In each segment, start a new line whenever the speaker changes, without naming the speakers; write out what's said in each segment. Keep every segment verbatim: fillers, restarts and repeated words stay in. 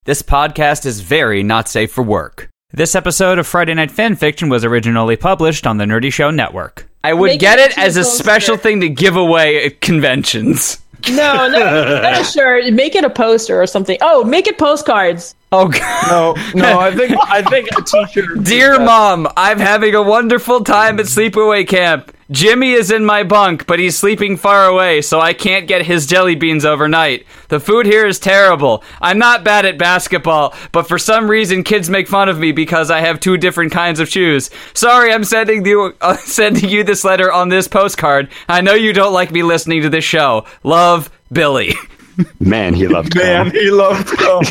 This podcast is very not safe for work. This episode of Friday Night Fanfiction was originally published on the Nerdy Show Network. I would
Make
get
it
it as a
poster.
special thing to give away at conventions.
No, no, not a shirt. Make it a poster or something. Oh, make it postcards.
Oh, God.
No, no, I think I think a t-shirt.
Dear Mom, I'm having a wonderful time at sleepaway camp. Jimmy is in my bunk, but he's sleeping far away, so I can't get his jelly beans overnight. The food here is terrible. I'm not bad at basketball, but for some reason kids make fun of me because I have two different kinds of shoes. Sorry, I'm sending you uh, sending you this letter on this postcard. I know you don't like me listening to this show. Love, Billy.
Man, he loved
Man,
cum.
he loved cum.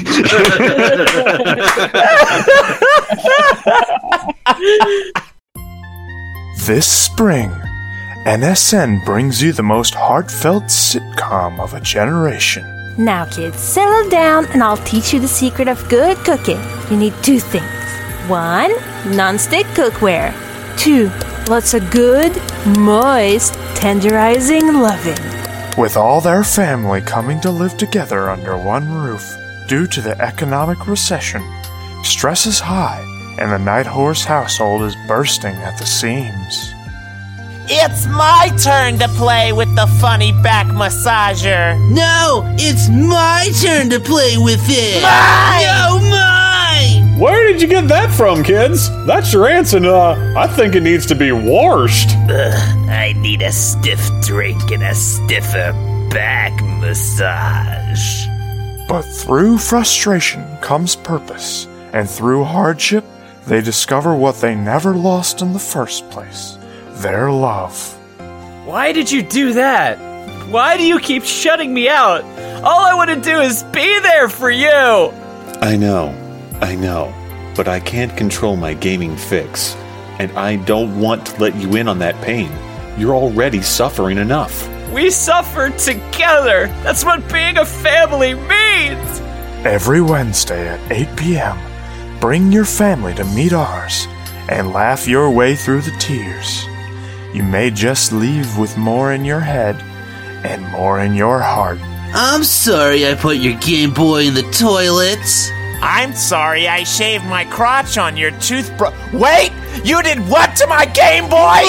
This spring, N S N brings you the most heartfelt sitcom of a generation.
Now, kids, settle down and I'll teach you the secret of good cooking. You need two things. One, non-stick cookware. Two, lots of good, moist, tenderizing loving.
With all their family coming to live together under one roof due to the economic recession, stress is high and the Night Horse household is bursting at the seams.
It's my turn to play with the funny back massager.
No, it's my turn to play with it.
Mine!
No, mine!
Where did you get that from, kids? That's your aunt's, and uh, I think it needs to be washed.
Ugh, I need a stiff drink and a stiffer back massage.
But through frustration comes purpose, and through hardship, they discover what they never lost in the first place. Their love.
Why did you do that? Why do you keep shutting me out? All I want to do is be there for you!
I know, I know, but I can't control my gaming fix, and I don't want to let you in on that pain. You're already suffering enough.
We suffer together! That's what being a family means!
Every Wednesday at eight p.m., bring your family to meet ours and laugh your way through the tears. You may just leave with more in your head and more in your heart.
I'm sorry I put your Game Boy in the toilet.
I'm sorry I shaved my crotch on your toothbrush. Wait! You did what to my Game Boy?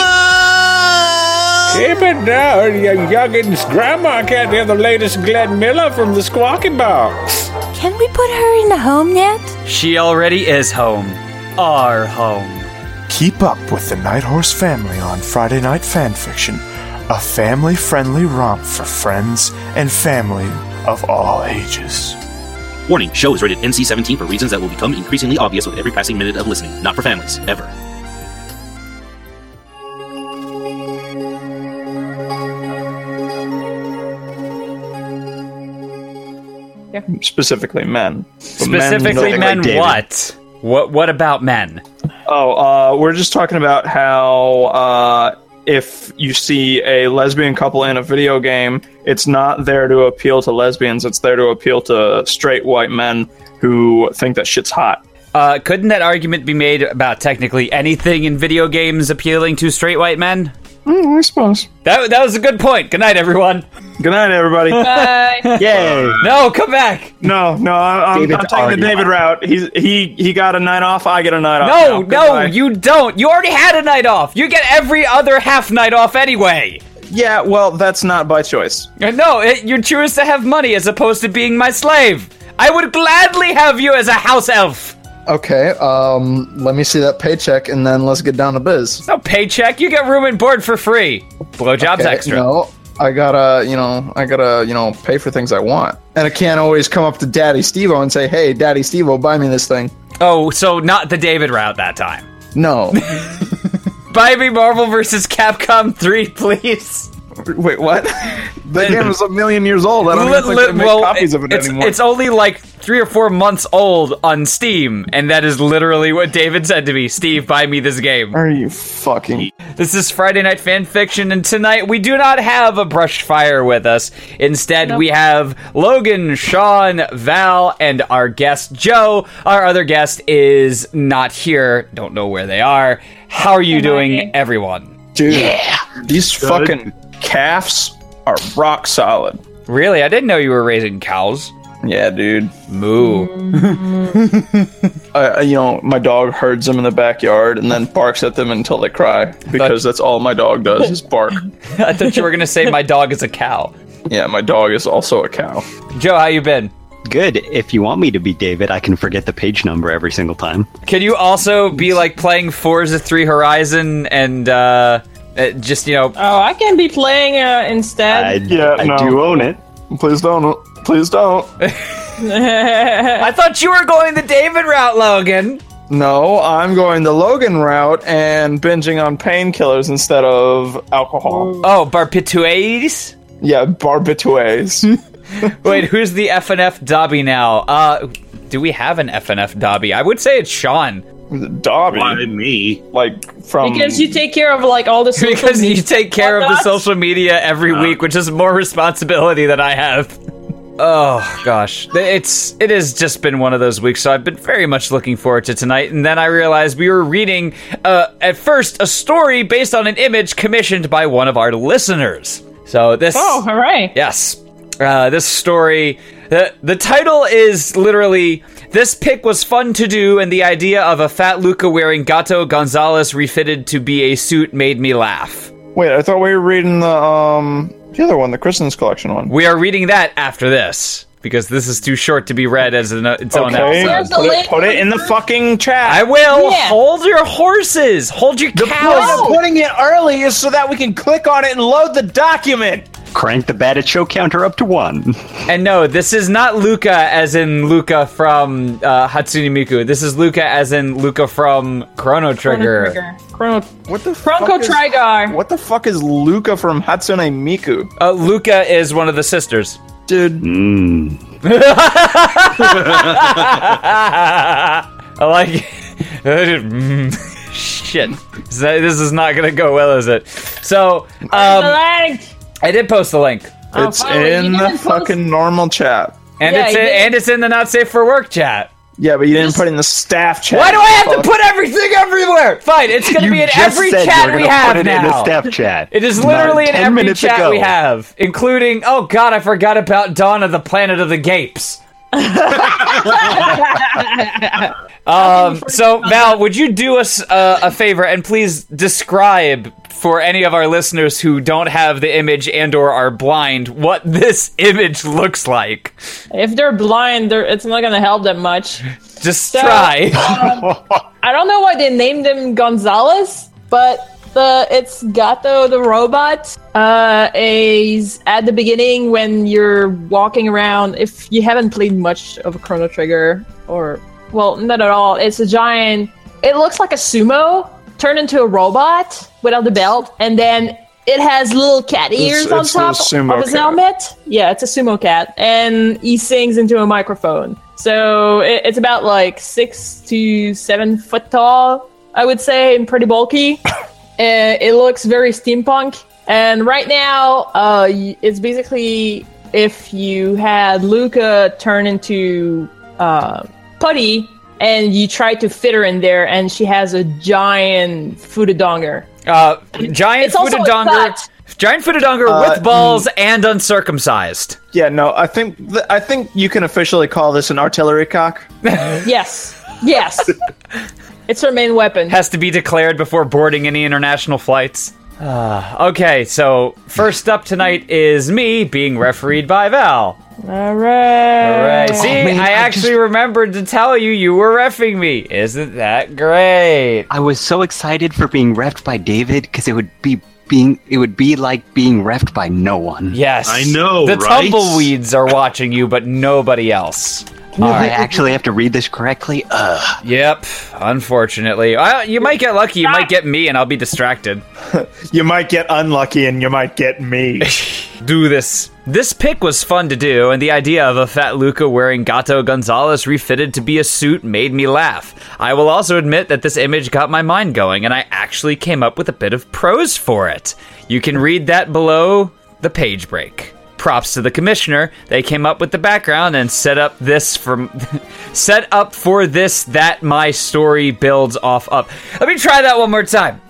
Whoa!
Keep it down, you youngins. Grandma can't hear the latest Glenn Miller from the Squawky Box.
Can we put her in the home yet?
She already is home. Our home.
Keep up with the Night Horse family on Friday Night Fanfiction, a family-friendly romp for friends and family of all ages.
Warning, show is rated N C seventeen for reasons that will become increasingly obvious with every passing minute of listening. Not for families, ever.
Specifically men. But
Specifically
men,
men what? What What about men?
Oh, uh, we're just talking about how uh, if you see a lesbian couple in a video game, it's not there to appeal to lesbians, it's there to appeal to straight white men who think that shit's hot.
Uh, couldn't that argument be made about technically anything in video games appealing to straight white men?
Mm, I suppose.
That that was a good point. Good night, everyone.
Good night, everybody.
Bye.
Yay!
No, come back.
No, no, I- I'm, I'm taking the
already
David route. He's, he he got a night off, I get a night off.
No,
now.
no,
Goodbye.
you don't. You already had a night off. You get every other half night off anyway.
Yeah, well, that's not by choice.
No, it, you choose to have money as opposed to being my slave. I would gladly have you as a house elf.
Okay, um, let me see that paycheck and then let's get down to biz.
No paycheck. You get room and board for free. Blowjobs
Okay,
extra.
No, I gotta, you know, I gotta, you know, pay for things I want. And I can't always come up to Daddy Steve-O and say, hey, Daddy Steve-O, buy me this thing.
Oh, so not the David route that time.
No.
Buy me Marvel versus. Capcom three, please.
Wait, what? That game is a million years old. I don't even think they make
Well,
copies of it
it's,
anymore.
It's only like three or four months old on Steam, and that is literally what David said to me. Steve, buy me this game.
Are you fucking...
This is Friday Night Fanfiction, and tonight we do not have a Brush Fire with us. Instead,
Nope.
we have Logan, Sean, Val, and our guest, Joe. Our other guest is not here. Don't know where they are. How are you
Am I
doing,
here?
everyone?
Dude, these fucking calves are rock solid.
Really? I didn't know you were raising cows.
Yeah, dude.
Moo.
I, you know, my dog herds them in the backyard and then barks at them until they cry because that's all my dog does is bark.
I thought you were gonna say my dog is a cow.
Yeah, my dog is also a cow.
Joe, how you been?
Good. If you want me to be David, I can forget the page number every single time.
Can you also be like playing Forza three Horizon and uh, uh just you know?
Oh, I can be playing uh, instead.
I,
Yeah,
I
no.
do own it.
Please don't. Please don't.
I thought you were going the David route, Logan.
No, I'm going the Logan route and binging on painkillers instead of alcohol.
Oh, barbiturates?
Yeah, barbiturates.
Wait, who's the F N F Dobby now? Uh, do we have an F N F Dobby? I would say it's Sean.
Dobby?
Why me?
Like, from...
Because you take care of like all the social
Because you
media
take care of the
whatnots.
social media every
Uh.
week, which is more responsibility than I have. Oh gosh, it's it has just been one of those weeks. So I've been very much looking forward to tonight, and then I realized we were reading uh, at first a story based on an image commissioned by one of our listeners. So this,
Oh, all right.
yes, uh, this story. The the title is literally "This pic was fun to do," and the idea of a fat Luca wearing Gato Gonzalez refitted to be a suit made me laugh.
Wait, I thought we were reading the, um... the other one, the Kristen's Collection one.
We are reading that after this, because this is too short to be read as an, its own
Okay,
episode.
put it, put it in the fucking chat.
I will.
Yeah.
Hold your horses. Hold your
The point
cows.
of putting it early is so that we can click on it and load the document.
Crank the batted show counter up to one.
And no, this is not Luca as in Luca from uh, Hatsune Miku. This is Luca as in Luca from Chrono Trigger.
Chrono Trigger. Chrono,
What the
Chronco
fuck is,
Trigar.
What the fuck is Luca from Hatsune Miku?
Uh, Luca is one of the sisters.
Dude,
Mmm.
I like it. Shit. This is not going to go well, is it? So,
the
um,
link.
I did post the link.
Oh,
it's
finally,
in
you
the
didn't post-
fucking normal chat.
And
Yeah,
it's
you
in,
did.
and it's in the Not Safe for Work chat.
Yeah, but you didn't put it in the staff chat.
Why do I have to
Fuck.
put everything everywhere? Fine, it's going to
You
be in
just
every
said you
chat
were
we
gonna
have
put it
now.
in the staff chat.
It is
Not
literally in
ten
every
minutes
chat
ago.
we have, including, oh god, I forgot about Dawn of the Planet of the Gapes. um, so, Val, would you do us uh, a favor and please describe for any of our listeners who don't have the image and or are blind what this image looks like?
If they're blind, they're, it's not going to help them much.
Just
So,
try.
um, I don't know why they named him Gonzalez, but the it's Gato the robot. Uh, is at the beginning when you're walking around. If you haven't played much of a Chrono Trigger, or well, not at all, it's a giant. It looks like a sumo turned into a robot without the belt, and then it has little cat ears
It's-
on
it's a
top
sumo
of his
cat.
helmet. Yeah, it's a sumo cat, and he sings into a microphone. So it, it's about like six to seven foot tall, I would say, and pretty bulky. uh, it looks very steampunk. And right now, uh, y- it's basically if you had Luca turn into uh, Putty, and you try to fit her in there, and she has a giant Fudodonger.
Uh, giant
It's also a
Fudodonger.
cut.
Giant Fudodonger
Uh,
with balls and uncircumcised.
Yeah, no, I think th- I think you can officially call this an artillery cock.
Yes, yes. It's her main weapon.
Has to be declared before boarding any international flights. Uh, okay, so first up tonight is me being refereed by Val.
All right.
All right. See,
man,
I
I
actually
just-
remembered to tell you you were reffing me. Isn't that great?
I was so excited for being refed by David because it would be being it would be like being refed by no one.
Yes.
I know,
The
right?
tumbleweeds are watching you, but nobody else.
Do I actually have to read this correctly? Ugh.
Yep, unfortunately. I, you might get lucky, you might get me, and I'll be distracted.
You might get unlucky and you might get me.
Do this. This pic was fun to do, and the idea of a fat Luca wearing Gato Gonzalez refitted to be a suit made me laugh. I will also admit that this image got my mind going, and I actually came up with a bit of prose for it. You can read that below the page break. Props to the commissioner. They came up with the background and set up this from set up for this that my story builds off of. Let me try that one more time.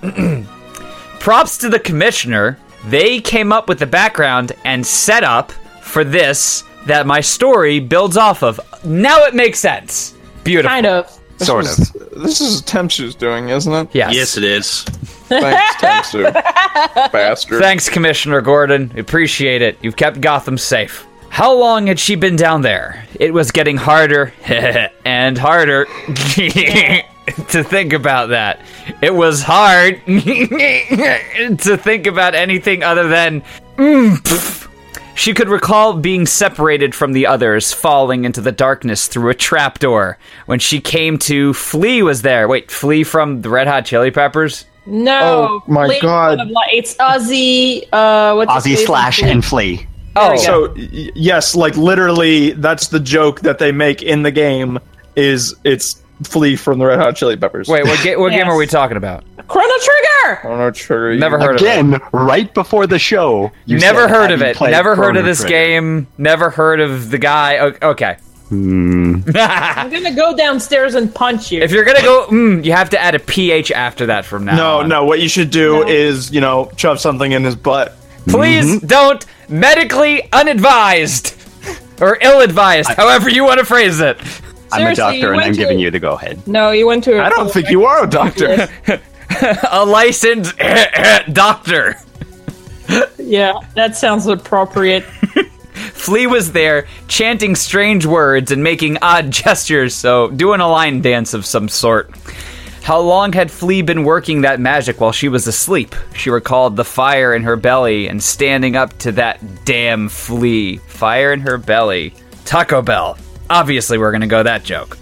Props to the commissioner. They came up with the background and set up for this that my story builds off of. Now it makes sense. Beautiful.
Kind of.
This
Sort
is,
of.
This is Temsu's doing, isn't it?
Yes.
Yes, it is.
Thanks, Temsu. Bastard.
Thanks, Commissioner Gordon. Appreciate it. You've kept Gotham safe. How long had she been down there? It was getting harder and harder to think about that. It was hard to think about anything other than... Mm, pff. She could recall being separated from the others, falling into the darkness through a trapdoor. When she came to, Flea was there. Wait, Flea from the Red Hot Chili Peppers?
No.
Oh, my
Flea
God.
of li- It's Ozzy. Uh, what's his
Ozzy
face?
slash and Flea.
Oh,
So y- yes, like literally, that's the joke that they make in the game. Is it's Flea from the Red Hot Chili Peppers?
wait, what, ga- what
Yes.
game are we talking about?
Chrono Trigger.
I don't know, Trigger.
Never heard of it.
Again, right before the show. You
Never
said,
heard
"Have
of
you
it.
played
Never heard
Chrono
of this
Trigger?"
game. Never heard of the guy. O- Okay.
Hmm.
I'm gonna go downstairs and punch you.
If you're gonna go, mm, you have to add a P H after that from now
No,
on.
no. What you should do
No.
is, you know, shove something in his butt.
Please don't. Medically unadvised. Or ill-advised, however you want to phrase it.
I'm a
Seriously,
doctor
you
and
went
I'm
to-
giving you the go-ahead.
No, you went to.
I don't think you are a doctor.
A licensed doctor.
Yeah, that sounds appropriate.
Flea was there, chanting strange words and making odd gestures, so doing a line dance of some sort. How long had Flea been working that magic while she was asleep? She recalled the fire in her belly and standing up to that damn Flea. Fire in her belly. Taco Bell. Obviously, we're gonna go that joke.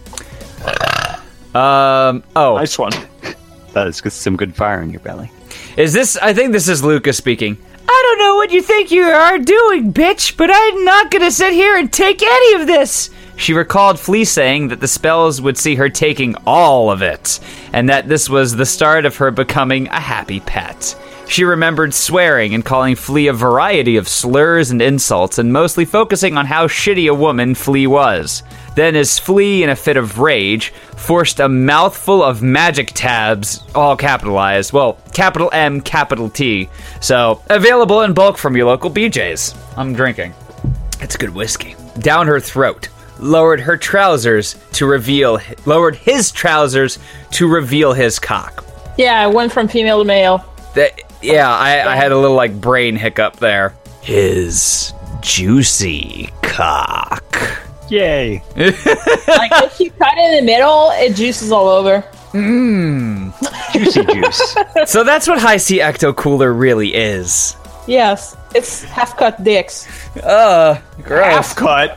Um, oh.
Nice one.
That is some good fire in your belly.
Is this, I think this is Lucas speaking. I don't know what you think you are doing, bitch, but I'm not gonna sit here and take any of this. She recalled Flea saying that the spells would see her taking all of it, and that this was the start of her becoming a happy pet. She remembered swearing and calling Flea a variety of slurs and insults, and mostly focusing on how shitty a woman Flea was. Then, as Flea, in a fit of rage, forced a mouthful of magic tabs, all capitalized, well, capital M, capital T, so available in bulk from your local B J's. I'm drinking. It's good whiskey. Down her throat. Lowered her trousers to reveal, lowered his trousers to reveal his cock.
Yeah, I went from female to male.
That, yeah, I, I had a little, like, brain hiccup there. His juicy cock.
Yay.
Like, if you cut it in the middle, it juices all over.
Mmm.
Juicy juice.
So that's what High C Ecto Cooler really is.
Yes, it's half-cut dicks.
Uh, gross.
Half cut.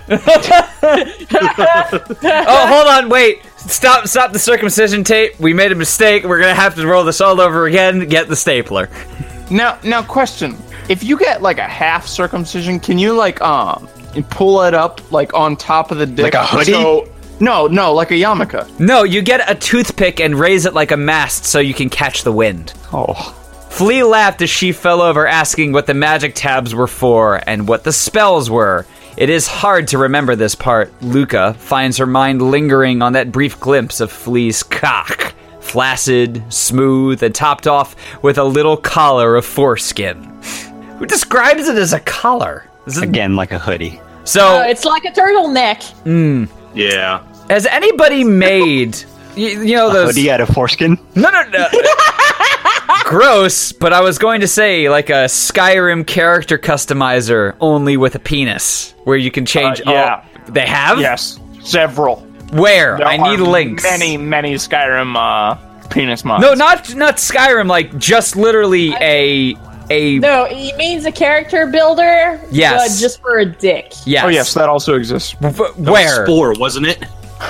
Oh, hold on, wait. Stop, stop the circumcision tape. We made a mistake. We're gonna have to roll this all over again. Get the stapler.
Now, now, question: if you get like a half circumcision, can you like um pull it up like on top of the dick?
Like a hoodie?
So, no, no, like a yarmulke.
No, you get a toothpick and raise it like a mast so you can catch the wind.
Oh.
Flea laughed as she fell over, asking what the magic tabs were for and what the spells were. It is hard to remember this part. Luca finds her mind lingering on that brief glimpse of Flea's cock. Flaccid, smooth, and topped off with a little collar of foreskin. Who describes it as a collar? Is it...
Again, like a hoodie.
So,
Uh, it's like a turtleneck.
mm,
Yeah.
has anybody made, you, you know,
A
those...
hoodie out of foreskin?
No, no, no. Gross, but I was going to say like a Skyrim character customizer only with a penis where you can change
Uh, yeah.
all... They have?
Yes, several.
Where?
There
I need
are
links.
Many, many Skyrim uh, penis mods.
No, not not Skyrim, like just literally a a
No, it means a character builder.
Yes.
But just for a dick.
yes.
Oh yes, that also exists.
W-
That was
where?
Spore, wasn't it?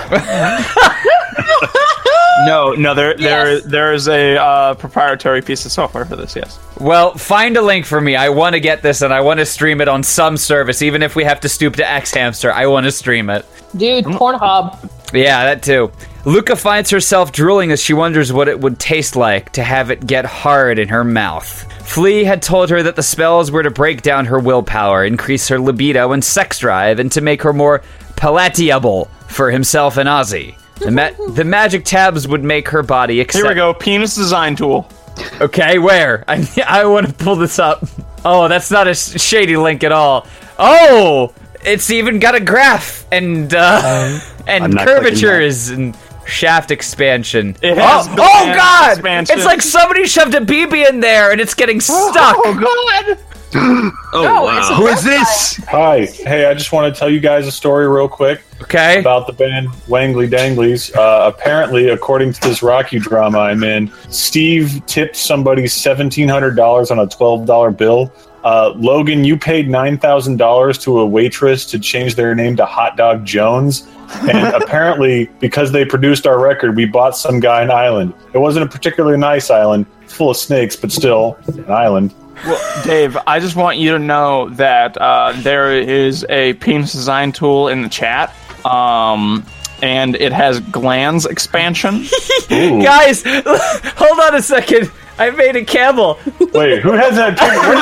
No, no, there, there,
Yes.
there is a uh, proprietary piece of software for this. Yes.
Well, find a link for me. I want to get this and I want to stream it on some service, even if we have to stoop to X Hamster. I want to stream it.
Dude, Pornhub.
Yeah, that too. Luca finds herself drooling as she wonders what it would taste like to have it get hard in her mouth. Flea had told her that the spells were to break down her willpower, increase her libido and sex drive, and to make her more palatable for himself and Ozzy. The, ma- the magic tabs would make her body accept...
Here we go. Penis design tool.
Okay, where? I, I want to pull this up. Oh, that's not a sh- shady link at all. Oh! it's even got a graph and uh, and
I'm not
curvatures and shaft expansion.
It has
oh,
the
oh
shaft
god!
expansion.
It's like somebody shoved a B B in there and it's getting stuck.
Oh god!
Oh, wow.
Who is this?
Hi. Hey, I just want to tell you guys a story real quick.
Okay.
About the band Wangly Danglies. Uh, apparently, according to this Rocky drama I'm in, Steve tipped somebody seventeen hundred dollars on a twelve dollar bill. Uh, Logan, you paid nine thousand dollars to a waitress to change their name to Hot Dog Jones. And apparently, because they produced our record, we bought some guy an island. It wasn't a particularly nice island, full of snakes, but still an island.
Well, Dave, I just want you to know that uh, there is a penis design tool in the chat, um, and it has glands expansion.
Guys, hold on a second. I made a camel.
Wait, who has that?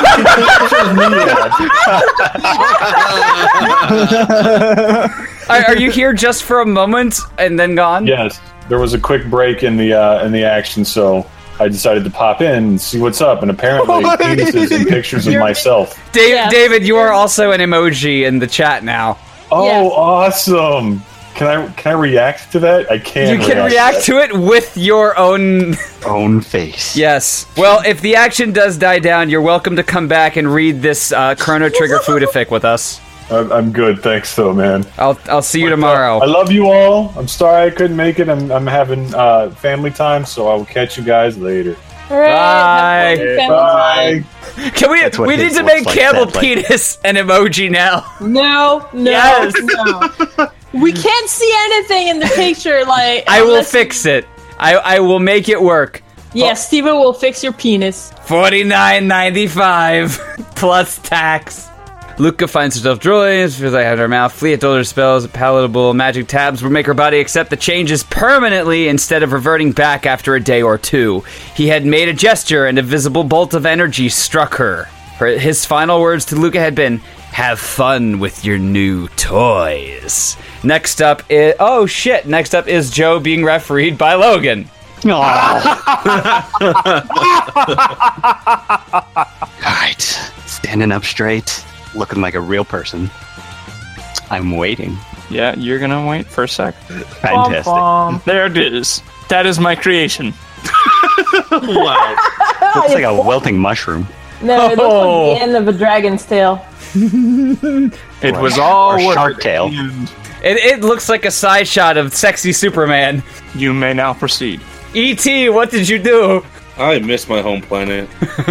are, are you here just for a moment and then gone?
Yes, there was a quick break in the uh, in the action, so I decided to pop in and see what's up. And apparently, penises and pictures of myself.
Dave,
Yes.
David, you are also an emoji in the chat now.
Oh,
Yes.
awesome! Can I can I react to that? I can.
You can react to it with your own
own face.
Yes. Well, if the action does die down, you're welcome to come back and read this uh, Chrono Trigger foodific with us.
I'm, I'm good, thanks, though, man.
I'll I'll see you tomorrow.
I love you all. I'm sorry I couldn't make it. I'm I'm having uh, family time, so I will catch you guys later.
Bye.
Bye.
Can we?
That's what
We need
his
to
looks
make
like,
camel
sadly.
penis an emoji now.
No, no,
Yes.
no. We can't see anything in the picture. Like
I will
unless-
fix it. I I will make it work.
Yeah, Steven will fix your penis.
Forty-nine ninety-five plus tax. Luca finds herself drooling, feels like I had her mouth flee at older spells, palatable magic tabs will make her body accept the changes permanently instead of reverting back after a day or two. He had made a gesture and a visible bolt of energy struck her. Her his final words to Luca had been, "Have fun with your new toys." Next up is... Oh, shit. Next up is Joe being refereed by Logan.
Alright. Standing up straight, looking like a real person. I'm waiting.
Yeah, you're gonna wait for a sec.
Fantastic.
Bum, bum. There it is. That is my creation.
Wow.
Looks like a welting mushroom.
No, it looks
Oh.
like the end of a dragon's tail.
It was all
Or
worth
shark
it.
tail.
It, it looks like a side shot of sexy Superman.
You may now proceed.
E T, what did you do?
I miss my home planet.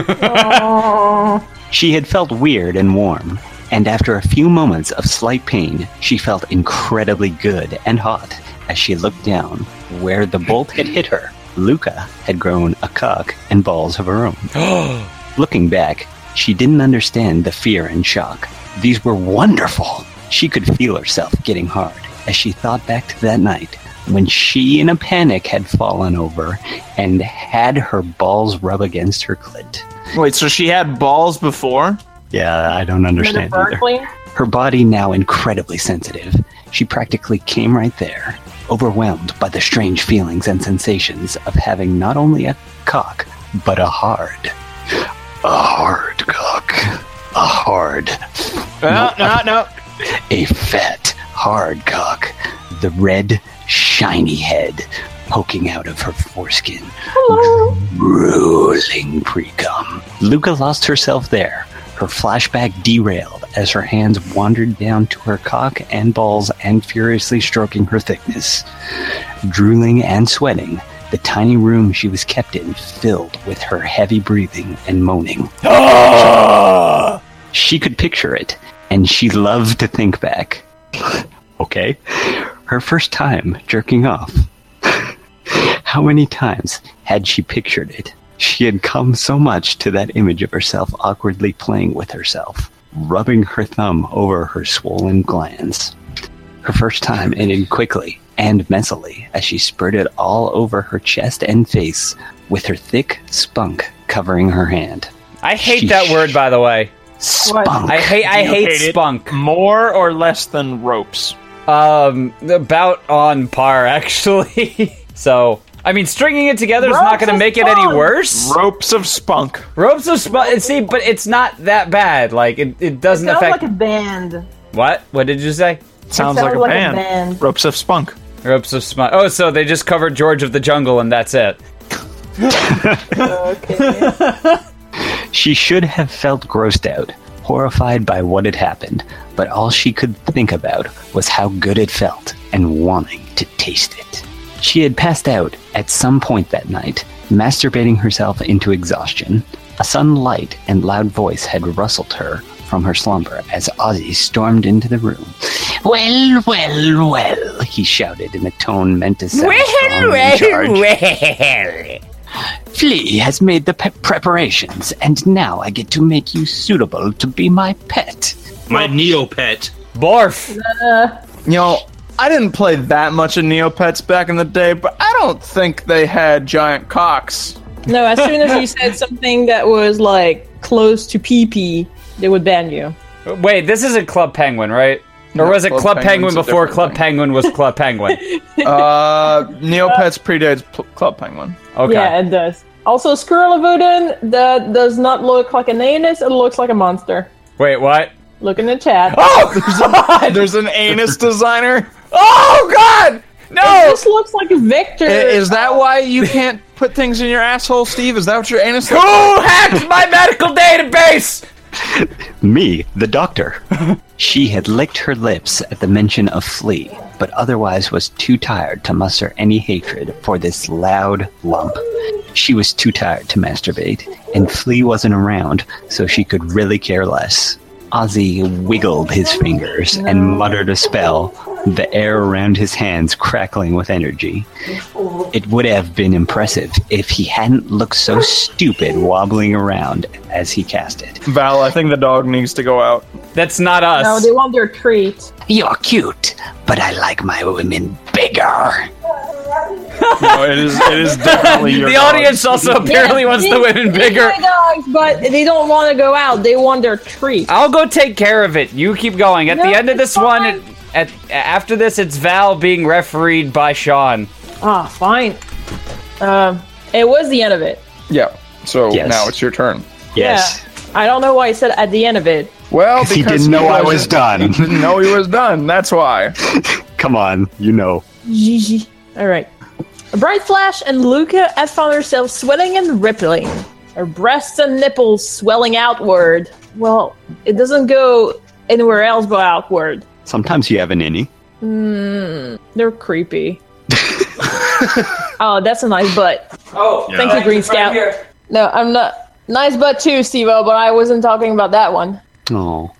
She had felt weird and warm, and after a few moments of slight pain, she felt incredibly good and hot as she looked down where the bolt had hit her. Luca had grown a cock and balls of her own. Looking back, she didn't understand the fear and shock. These were wonderful. She could feel herself getting hard as she thought back to that night when she, in a panic, had fallen over and had her balls rub against her clit.
Wait, so she had balls before?
Yeah, I don't understand either.
Metaphorically?
Her body now incredibly sensitive. She practically came right there, overwhelmed by the strange feelings and sensations of having not only a cock, but a hard, a hard cock. A hard,
No, no, no.
a fat, hard cock. The red, shiny head poking out of her foreskin. Drooling pre-cum. Luca lost herself there. Her flashback derailed as her hands wandered down to her cock and balls and furiously stroking her thickness. Drooling and sweating, the tiny room she was kept in filled with her heavy breathing and moaning. She could picture it, and she loved to think back. Okay? Her first time jerking off. How many times had she pictured it? She had come so much to that image of herself awkwardly playing with herself, rubbing her thumb over her swollen glands. Her first time ended quickly and messily as she spurted all over her chest and face with her thick spunk covering her hand.
I hate
She
that word, by the way.
Spunk.
I hate I
You
hate
hate it
spunk.
More or less than ropes?
Um, about on par, actually. So, I mean, stringing it together is not
Ropes
going to
of
make it any
spunk.
worse.
Ropes of spunk.
Ropes of spunk. See, but it's not that bad. Like, it, it
It
doesn't
sounds
affect.
like a band.
What? What did you say?
Sounds,
sounds
like, a,
like a
band.
band.
Ropes of Spunk.
Ropes of Spunk. Oh, so they just covered George of the Jungle and that's it.
Okay.
She should have felt grossed out, horrified by what had happened, but all she could think about was how good it felt and wanting to taste it. She had passed out at some point that night, masturbating herself into exhaustion. A sudden light and loud voice had rustled her from her slumber as Ozzy stormed into the room. Well, well, well, he shouted in a tone meant to sound strong and in charge.
well.
Flea has made the pe- preparations, and now I get to make you suitable to be my pet.
My Neopet.
Barf!
Uh,
You know, I didn't play that much of Neopets back in the day, but I don't think they had giant cocks.
no, as soon as you said something that was like close to pee-pee, they would ban you.
Wait, this isn't Club Penguin, right? Or
No,
was it
Club
Club Penguin
Penguin's a
before
different
Club
thing.
Penguin was Club Penguin?
Uh, Neopets predates P- Club Penguin.
Okay.
Yeah, it does. Also, Squirrelavoodin, that does not look like an anus, it looks like a monster.
Wait, what?
Look in the chat.
Oh,
There's an anus designer.
Oh, God! No!
It just looks like a Victor.
I- Is that why you can't put things in your asshole, Steve? Is that what your anus?
Who hacked my medical database?
Me, the doctor. She had licked her lips at the mention of Flea, but otherwise was too tired to muster any hatred for this loud lump. She was too tired to masturbate, and Flea wasn't around, so she could really care less. Ozzy wiggled his fingers and muttered a spell, the air around his hands crackling with energy. It would have been impressive if he hadn't looked so stupid wobbling around as he cast it.
Val, I think the dog needs to go out.
That's not us.
No, they want their treat.
You're cute, but I like my women bigger.
No, it is. It is definitely your
the
dog.
audience also apparently
Yeah,
wants
they-
the women
they
bigger.
like dogs, but they don't want to go out. They want their treat.
I'll go take care of it. You keep going. At
No,
the end of
it's
this one, it, at after this, it's Val being refereed by Sean.
Ah, fine. Um, it was the end of it.
Yeah. So
Yes.
now it's your turn.
Yes.
Yeah. I don't know why I said at the end of it.
Well,
He
because
didn't know I was
wasn't-
done.
He didn't know he was done. That's why.
Come on, you know.
Gigi. All right. A bright flash, and Luca had found herself sweating and rippling. Her breasts and nipples swelling outward. Well, it doesn't go anywhere else but outward.
Sometimes you have an innie.
Hmm. They're creepy. Oh, that's a nice butt.
Oh,
Thank you, Green Scout. No, I'm not. Nice butt too, Steve-O, but I wasn't talking about that one.
Oh.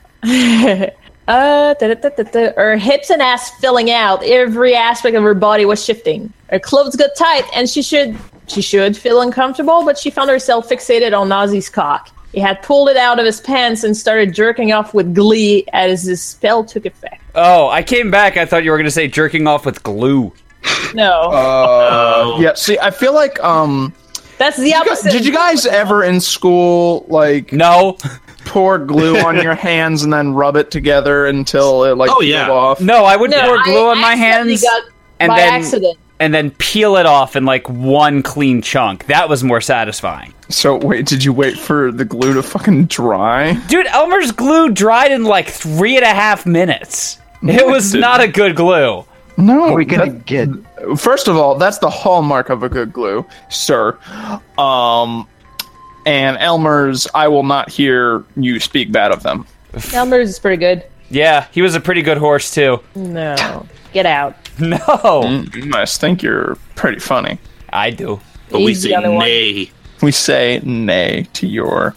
Uh, da, da, da, da, da. Her hips and ass filling out. Every aspect of her body was shifting. Her clothes got tight, and she should she should feel uncomfortable, but she found herself fixated on Ozzy's cock. He had pulled it out of his pants and started jerking off with glee as his spell took effect.
Oh, I came back. I thought you were going to say jerking off with glue.
No,
Uh, yeah. See, I feel like um.
that's the
Did you,
opposite.
guys, did you guys ever in school like
No.
pour glue on your hands and then rub it together until it like
Oh,
peeled
yeah.
off?
No, I would
No,
pour glue
I
on my
accidentally
hands
got
and
by
then
accident.
and then peel it off in like one clean chunk. That was more satisfying.
So wait, did you wait for the glue to fucking dry?
Dude, Elmer's glue dried in like three and a half minutes. It was
Dude.
not a good glue.
No,
Are we gonna
that-
get...
First of all, that's the hallmark of a good glue, sir. Um, and Elmer's, I will not hear you speak bad of them.
Elmer's is pretty good.
Yeah, he was a pretty good horse too.
No, get out.
No,
You must think you're pretty funny.
I do.
But we
He's the
say
other one.
nay.
We say nay to your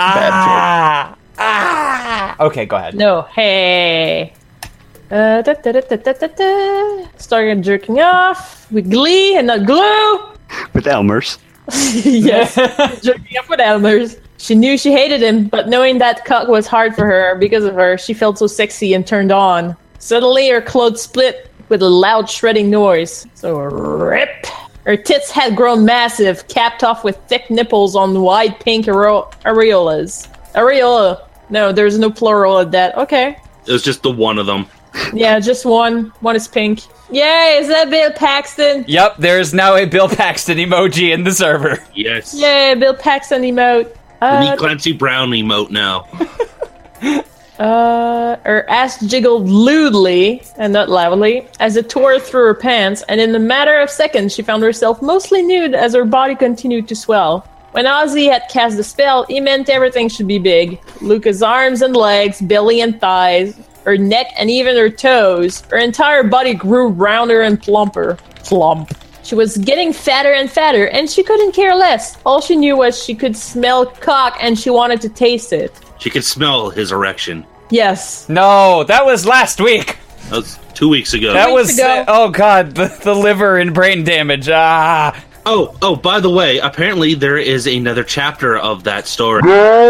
Ah, ah. Okay, go ahead.
No, hey. Uh, da, da, da, da, da, da, da. Started jerking off with glee and not glue.
With Elmer's.
Yes, jerking off with Elmer's. She knew she hated him, but knowing that cock was hard for her because of her, she felt so sexy and turned on. Suddenly, her clothes split with a loud shredding noise. So, rip. Her tits had grown massive, capped off with thick nipples on wide pink areo- areolas. Areola. No, there's no plural of that. Okay.
It was just the one of them.
Yeah, just one. One is pink. Yay, is that Bill Paxton?
Yep, there is now a Bill Paxton emoji in the server.
Yes.
Yay, Bill Paxton emote.
The
Uh,
Neat Clancy Brown emote now.
Uh, her ass jiggled lewdly, and not loudly, as it tore through her pants, and in a matter of seconds she found herself mostly nude as her body continued to swell. When Ozzy had cast the spell, he meant everything should be big. Luca's arms and legs, belly and thighs, her neck and even her toes. Her entire body grew rounder and plumper. Plump. She was getting fatter and fatter, and she couldn't care less. All she knew was she could smell cock, and she wanted to taste it.
She could smell his erection.
Yes.
No, that was last week.
That was two weeks ago.
That was, uh, oh god, the, the liver and brain damage. Ah.
Oh, oh, by the way, apparently there is another chapter of that story.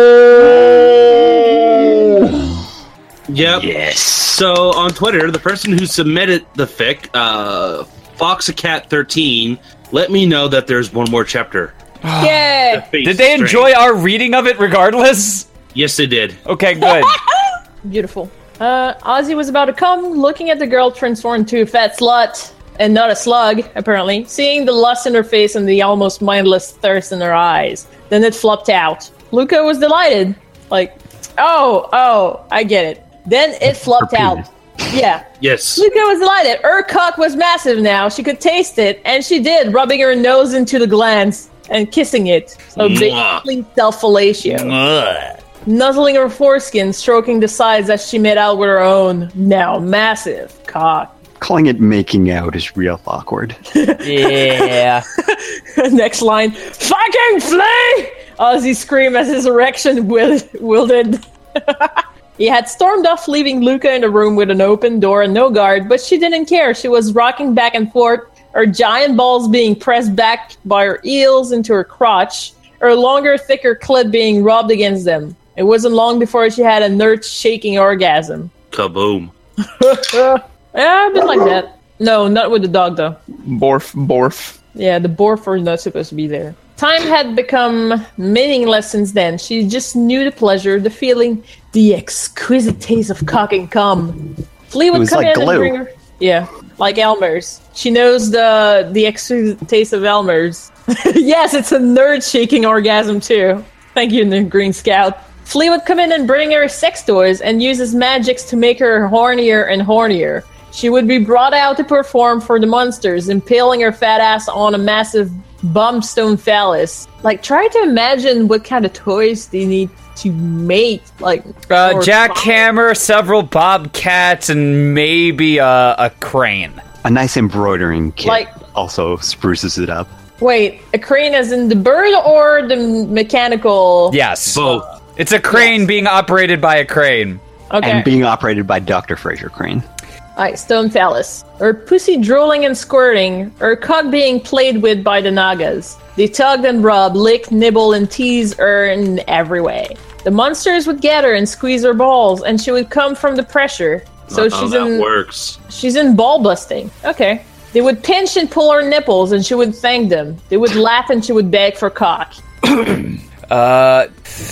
Yep.
Yes.
So on Twitter, the person who submitted the fic, uh, Foxacat thirteen, let me know that there's one more chapter.
Yay!
Did they enjoy our reading of it regardless?
Yes, they did.
Okay, good.
Beautiful. Uh, Ozzy was about to come, looking at the girl transformed into a fat slut, and not a slug, apparently, seeing the lust in her face and the almost mindless thirst in her eyes. Then it flopped out. Luca was delighted. Like, oh, oh, I get it. Then it flopped out. Yeah.
Yes.
Luca was delighted. Her cock was massive now. She could taste it, and she did, rubbing her nose into the glands and kissing it. So
Mwah.
basically self-fellatio.
Mwah.
Nuzzling her foreskin, stroking the sides as she made out with her own, now massive, cock.
Calling it making out is real awkward.
Yeah.
Next line. Fucking flea! Ozzy screamed as his erection wil- wilted. He had stormed off, leaving Luca in the room with an open door and no guard, but she didn't care. She was rocking back and forth, her giant balls being pressed back by her heels into her crotch, her longer, thicker clit being rubbed against them. It wasn't long before she had a nerve-shaking orgasm.
Kaboom.
Yeah, a bit like that. No, not with the dog, though.
Borf, borf.
Yeah, the borf were not supposed to be there. Time had become meaningless since then. She just knew the pleasure, the feeling, the exquisite taste of cock and cum. Flea would
was
come
like
in
glue.
and bring her... Yeah, like Elmer's. She knows the the exquisite taste of Elmer's. Yes, it's a nerd-shaking orgasm, too. Thank you, the Green Scout. Flea would come in and bring her sex toys and use his magics to make her hornier and hornier. She would be brought out to perform for the monsters, impaling her fat ass on a massive bumbstone phallus. Like, try to imagine what kind of toys they need to make. Like,
Uh,
or-
jackhammer, several bobcats, and maybe a, a crane.
A nice embroidering kit
Like-
also spruces it up.
Wait, a crane as in the bird or the mechanical?
Yes.
Both.
It's a crane being operated by a crane.
Okay.
And being operated by Doctor Fraser Crane.
Alright, stone phallus. Her pussy drooling and squirting, her cock being played with by the Nagas. They tugged and rubbed, licked, nibble, and teased her in every way. The monsters would get her and squeeze her balls, and she would come from the pressure. So
Not how
she's
that
in
works.
she's in ball busting. Okay. They would pinch and pull her nipples, and she would thank them. They would laugh, and she would beg for cock.
Uh,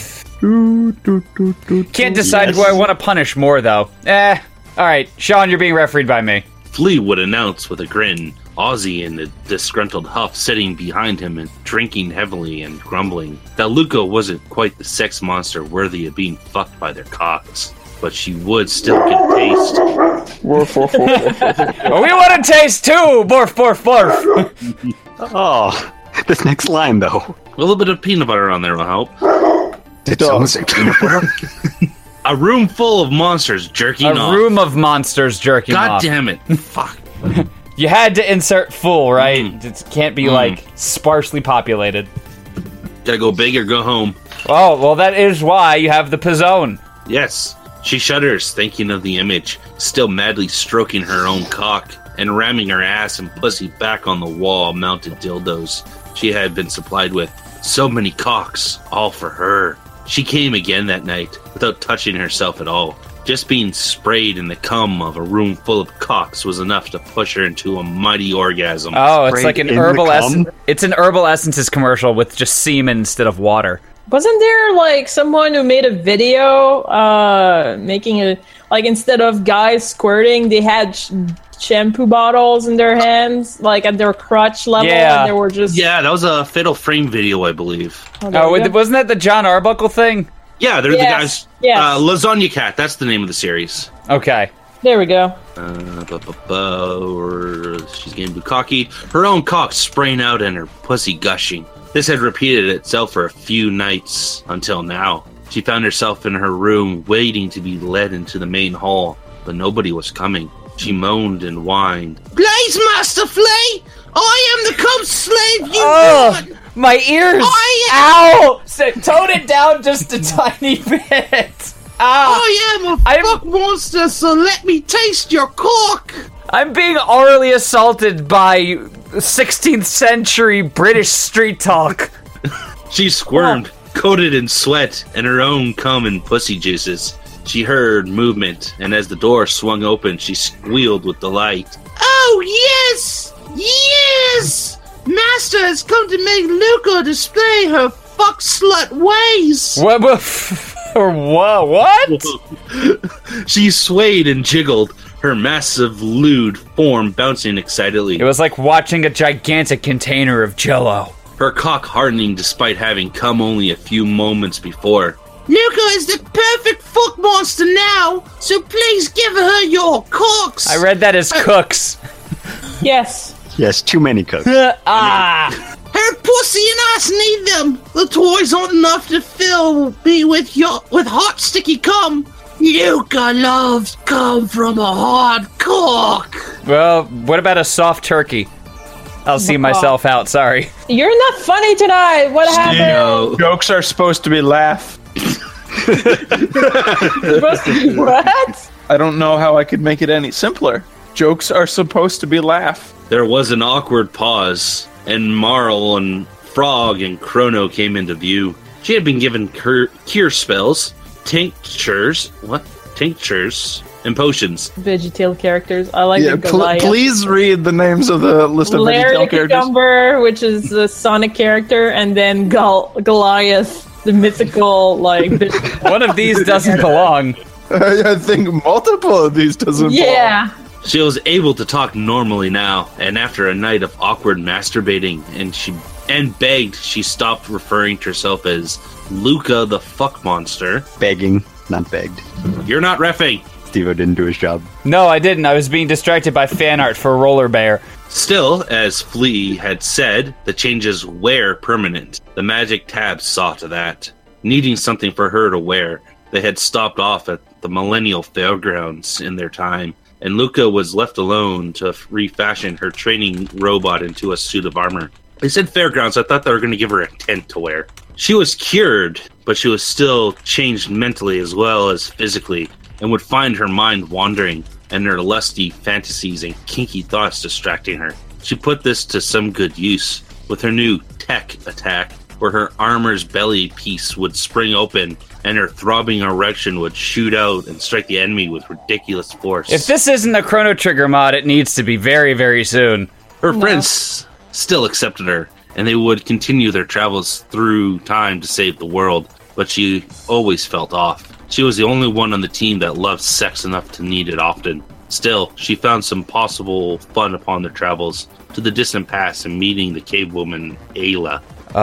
can't decide
Yes.
who I want to punish more, though. Eh. Alright, Sean, you're being refereed by me.
Flea would announce with a grin, Ozzy and the disgruntled Huff sitting behind him and drinking heavily and grumbling that Luca wasn't quite the sex monster worthy of being fucked by their cocks, but she would still get a taste.
Woof, woof, woof, woof, woof.
Oh, we want to taste too! Borf, borf, borf!
Oh, this next line, though.
A little bit of peanut butter on there will help.
Did someone say peanut butter?
A room full of monsters jerking
A
off.
room of monsters jerking
God
off.
damn it. Fuck.
You had to insert full, right?
Mm.
It can't be,
Mm.
like, sparsely populated.
Gotta go big or go home.
Oh, well, that is why you have the pizzone.
Yes. She shudders, thinking of the image, still madly stroking her own cock and ramming her ass and pussy back on the wall-mounted dildos she had been supplied with. So many cocks, all for her. She came again that night, without touching herself at all. Just being sprayed in the cum of a room full of cocks was enough to push her into a mighty orgasm.
Oh, it's like an
in the
herbal
cum?
essence. It's an herbal essences commercial with just semen instead of water.
Wasn't there like someone who made a video uh making a like instead of guys squirting they had sh- shampoo bottles in their hands like at their crotch level
Yeah.
and they were just
Yeah, that was a Fatal Frame video, I believe.
Oh, there
Oh,
we
with-
go.
wasn't that the John Arbuckle thing?
Yeah, they're
Yes,
the guys.
yes.
Uh, Lasagna Cat. That's the name of the series.
Okay.
There we go.
Uh, bu- bu- bu- or she's getting bukkake. Her own cock spraying out and her pussy gushing. This had repeated itself for a few nights until now. She found herself in her room waiting to be led into the main hall, but nobody was coming. She moaned and whined.
Blaze Master Flay, I am the cum slave you
Oh,
want.
my ears!
I
Ow! So, tone it down just a tiny bit. Ah,
I am a
I'm-
fuck monster, so let me taste your cock.
I'm being orally assaulted by sixteenth century British street talk.
She squirmed, coated in sweat and her own cum and pussy juices. She heard movement, and as the door swung open, she squealed with delight.
Oh, yes! Yes! Master has come to make Luca display her fuck slut ways.
What? what or wha- what?
She swayed and jiggled, her massive lewd form bouncing excitedly.
It was like watching a gigantic container of Jell-O.
Her cock hardening despite having come only a few moments before.
Luca is the perfect fuck monster now, so please give her your cocks.
I read that as cooks.
Yes.
Yes, too many cooks.
ah.
Her pussy and us need them. The toys aren't enough to fill me with your with hot sticky cum. Luca loves cum from a hard cock.
Well, what about a soft turkey? I'll see myself out, sorry.
You're not funny tonight. What happened?
Jokes are supposed to be laugh.
Supposed to be what?
I don't know how I could make it any simpler. Jokes are supposed to be laugh.
There was an awkward pause, and Marl and Frog and Chrono came into view. She had been given cur- cure spells, tinctures, what? Tinctures, and potions.
VeggieTale characters. I like
Yeah,
the
pl-
Goliath.
please read the names of the list of
Larry
VeggieTale
the
characters.
Cucumber, which is a Sonic character, and then Gol- Goliath, the mythical, like...
One of these doesn't belong.
I think multiple of these doesn't
Yeah.
She was able to talk normally now, and after a night of awkward masturbating, and she and begged, she stopped referring to herself as Luca the fuck monster.
Begging, not begged.
You're not reffing.
Steve-O didn't do his job.
No, I didn't. I was being distracted by fan art for Roller Bear.
Still, as Flea had said, the changes were permanent. The magic tabs saw to that. Needing something for her to wear, they had stopped off at the Millennial Fairgrounds in their time, and Luca was left alone to refashion her training robot into a suit of armor. They said fairgrounds. I thought they were going to give her a tent to wear. She was cured, but she was still changed mentally as well as physically, and would find her mind wandering and her lusty fantasies and kinky thoughts distracting her. She put this to some good use with her new tech attack, where her armor's belly piece would spring open and her throbbing erection would shoot out and strike the enemy with ridiculous force.
If this isn't a Chrono Trigger mod, it needs to be very, very soon.
Her friends still accepted her, and they would continue their travels through time to save the world, but she always felt off. She was the only one on the team that loved sex enough to need it often. Still, she found some possible fun upon their travels to the distant past and meeting the cave woman Ayla.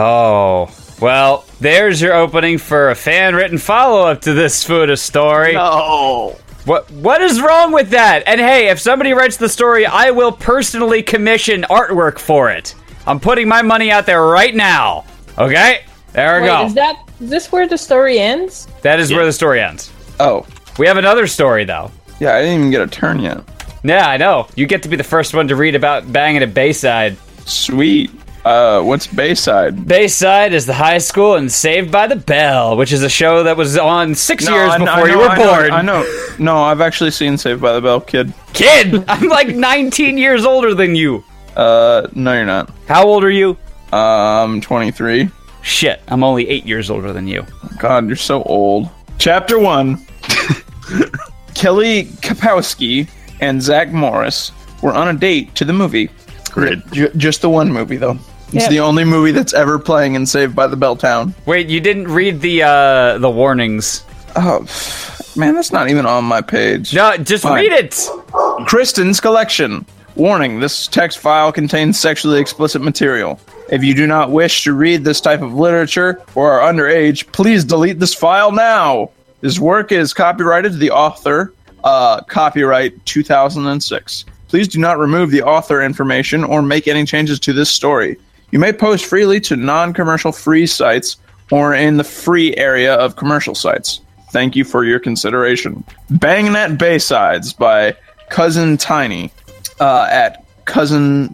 Oh, well, there's your opening for a fan-written follow-up to this Fuda story.
No.
What What is wrong with that? And hey, if somebody writes the story, I will personally commission artwork for it. I'm putting my money out there right now. Okay? There we
Wait,
go.
is that is this where the story ends?
That is where the story ends.
Oh.
We have another story, though.
Yeah, I didn't even get a turn yet.
Yeah, I know. You get to be the first one to read about banging at Bayside.
Sweet. Uh, what's Bayside?
Bayside is the high school in Saved by the Bell, which is a show that was on six
No,
years
I know-
before
I
you
know-
were
I know-
born.
I know. No, I've actually seen Saved by the Bell, kid.
Kid! I'm like nineteen years older than you.
Uh, no, you're not.
How old are you?
Um, twenty-three.
Shit, I'm only eight years older than you.
God, you're so old. Chapter one. Kelly Kapowski and Zach Morris were on a date to the movie.
Great.
J- just the one movie, though. It's
Yep.
the only movie that's ever playing in Saved by the Bell Town.
Wait, you didn't read the uh the warnings.
Oh, pff, man, that's not even on my page.
No, just
Fine.
read it.
Kristen's collection. Warning, this text file contains sexually explicit material. If you do not wish to read this type of literature or are underage, please delete this file now. This work is copyrighted to the author, uh, copyright two thousand six. Please do not remove the author information or make any changes to this story. You may post freely to non-commercial free sites or in the free area of commercial sites. Thank you for your consideration. Bangnet Baysides by Cousin Tiny uh, at Cousin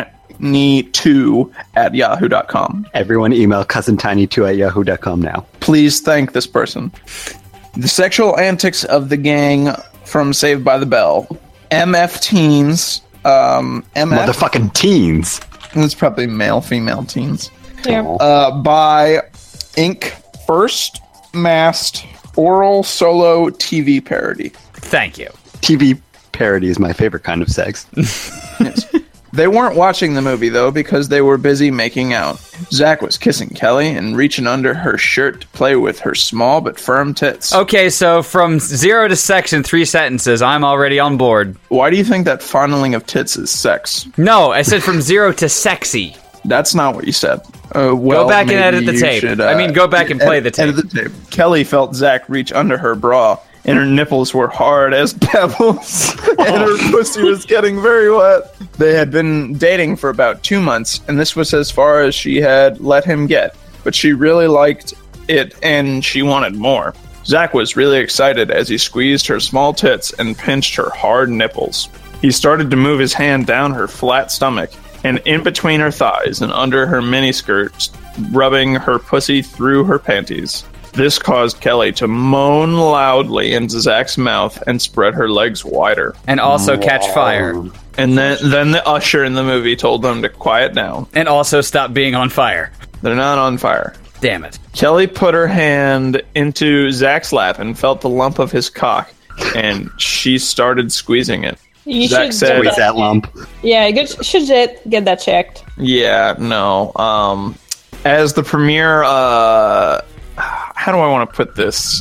Tiny two at yahoo dot com.
Everyone email cousin tiny two at yahoo dot com now.
Please thank this person. The sexual antics of the gang from Saved by the Bell. M F Teens. Um, M F?
Motherfucking teens.
It's probably male, female teens.
Yeah.
Uh, by Ink First Masked Oral Solo T V Parody.
Thank you.
T V parody is my favorite kind of sex.
Yes. They weren't watching the movie, though, because they were busy making out. Zach was kissing Kelly and reaching under her shirt to play with her small but firm tits.
Okay, so from zero to sex in three sentences, I'm already on board.
Why do you think that fondling of tits is sex?
No, I said from zero to sexy.
That's not what you said. Uh, well,
go back and edit the
you
tape.
should, uh,
I mean, go back and play
ed-
the tape.
Edit the tape. Kelly felt Zach reach under her bra, and her nipples were hard as pebbles, and her pussy was getting very wet. They had been dating for about two months, and this was as far as she had let him get. But she really liked it, and she wanted more. Zach was really excited as he squeezed her small tits and pinched her hard nipples. He started to move his hand down her flat stomach, and in between her thighs and under her miniskirt, rubbing her pussy through her panties. This caused Kelly to moan loudly into Zach's mouth and spread her legs wider.
And also catch fire.
And then, then the usher in the movie told them to quiet down.
And also stop being on fire.
They're not on fire.
Damn it.
Kelly put her hand into Zach's lap and felt the lump of his cock, and she started squeezing it.
You
Zach
should
said,
get
that lump.
Yeah, you should get, get that checked.
Yeah, no. Um, as the premier, uh, how do I want to put this?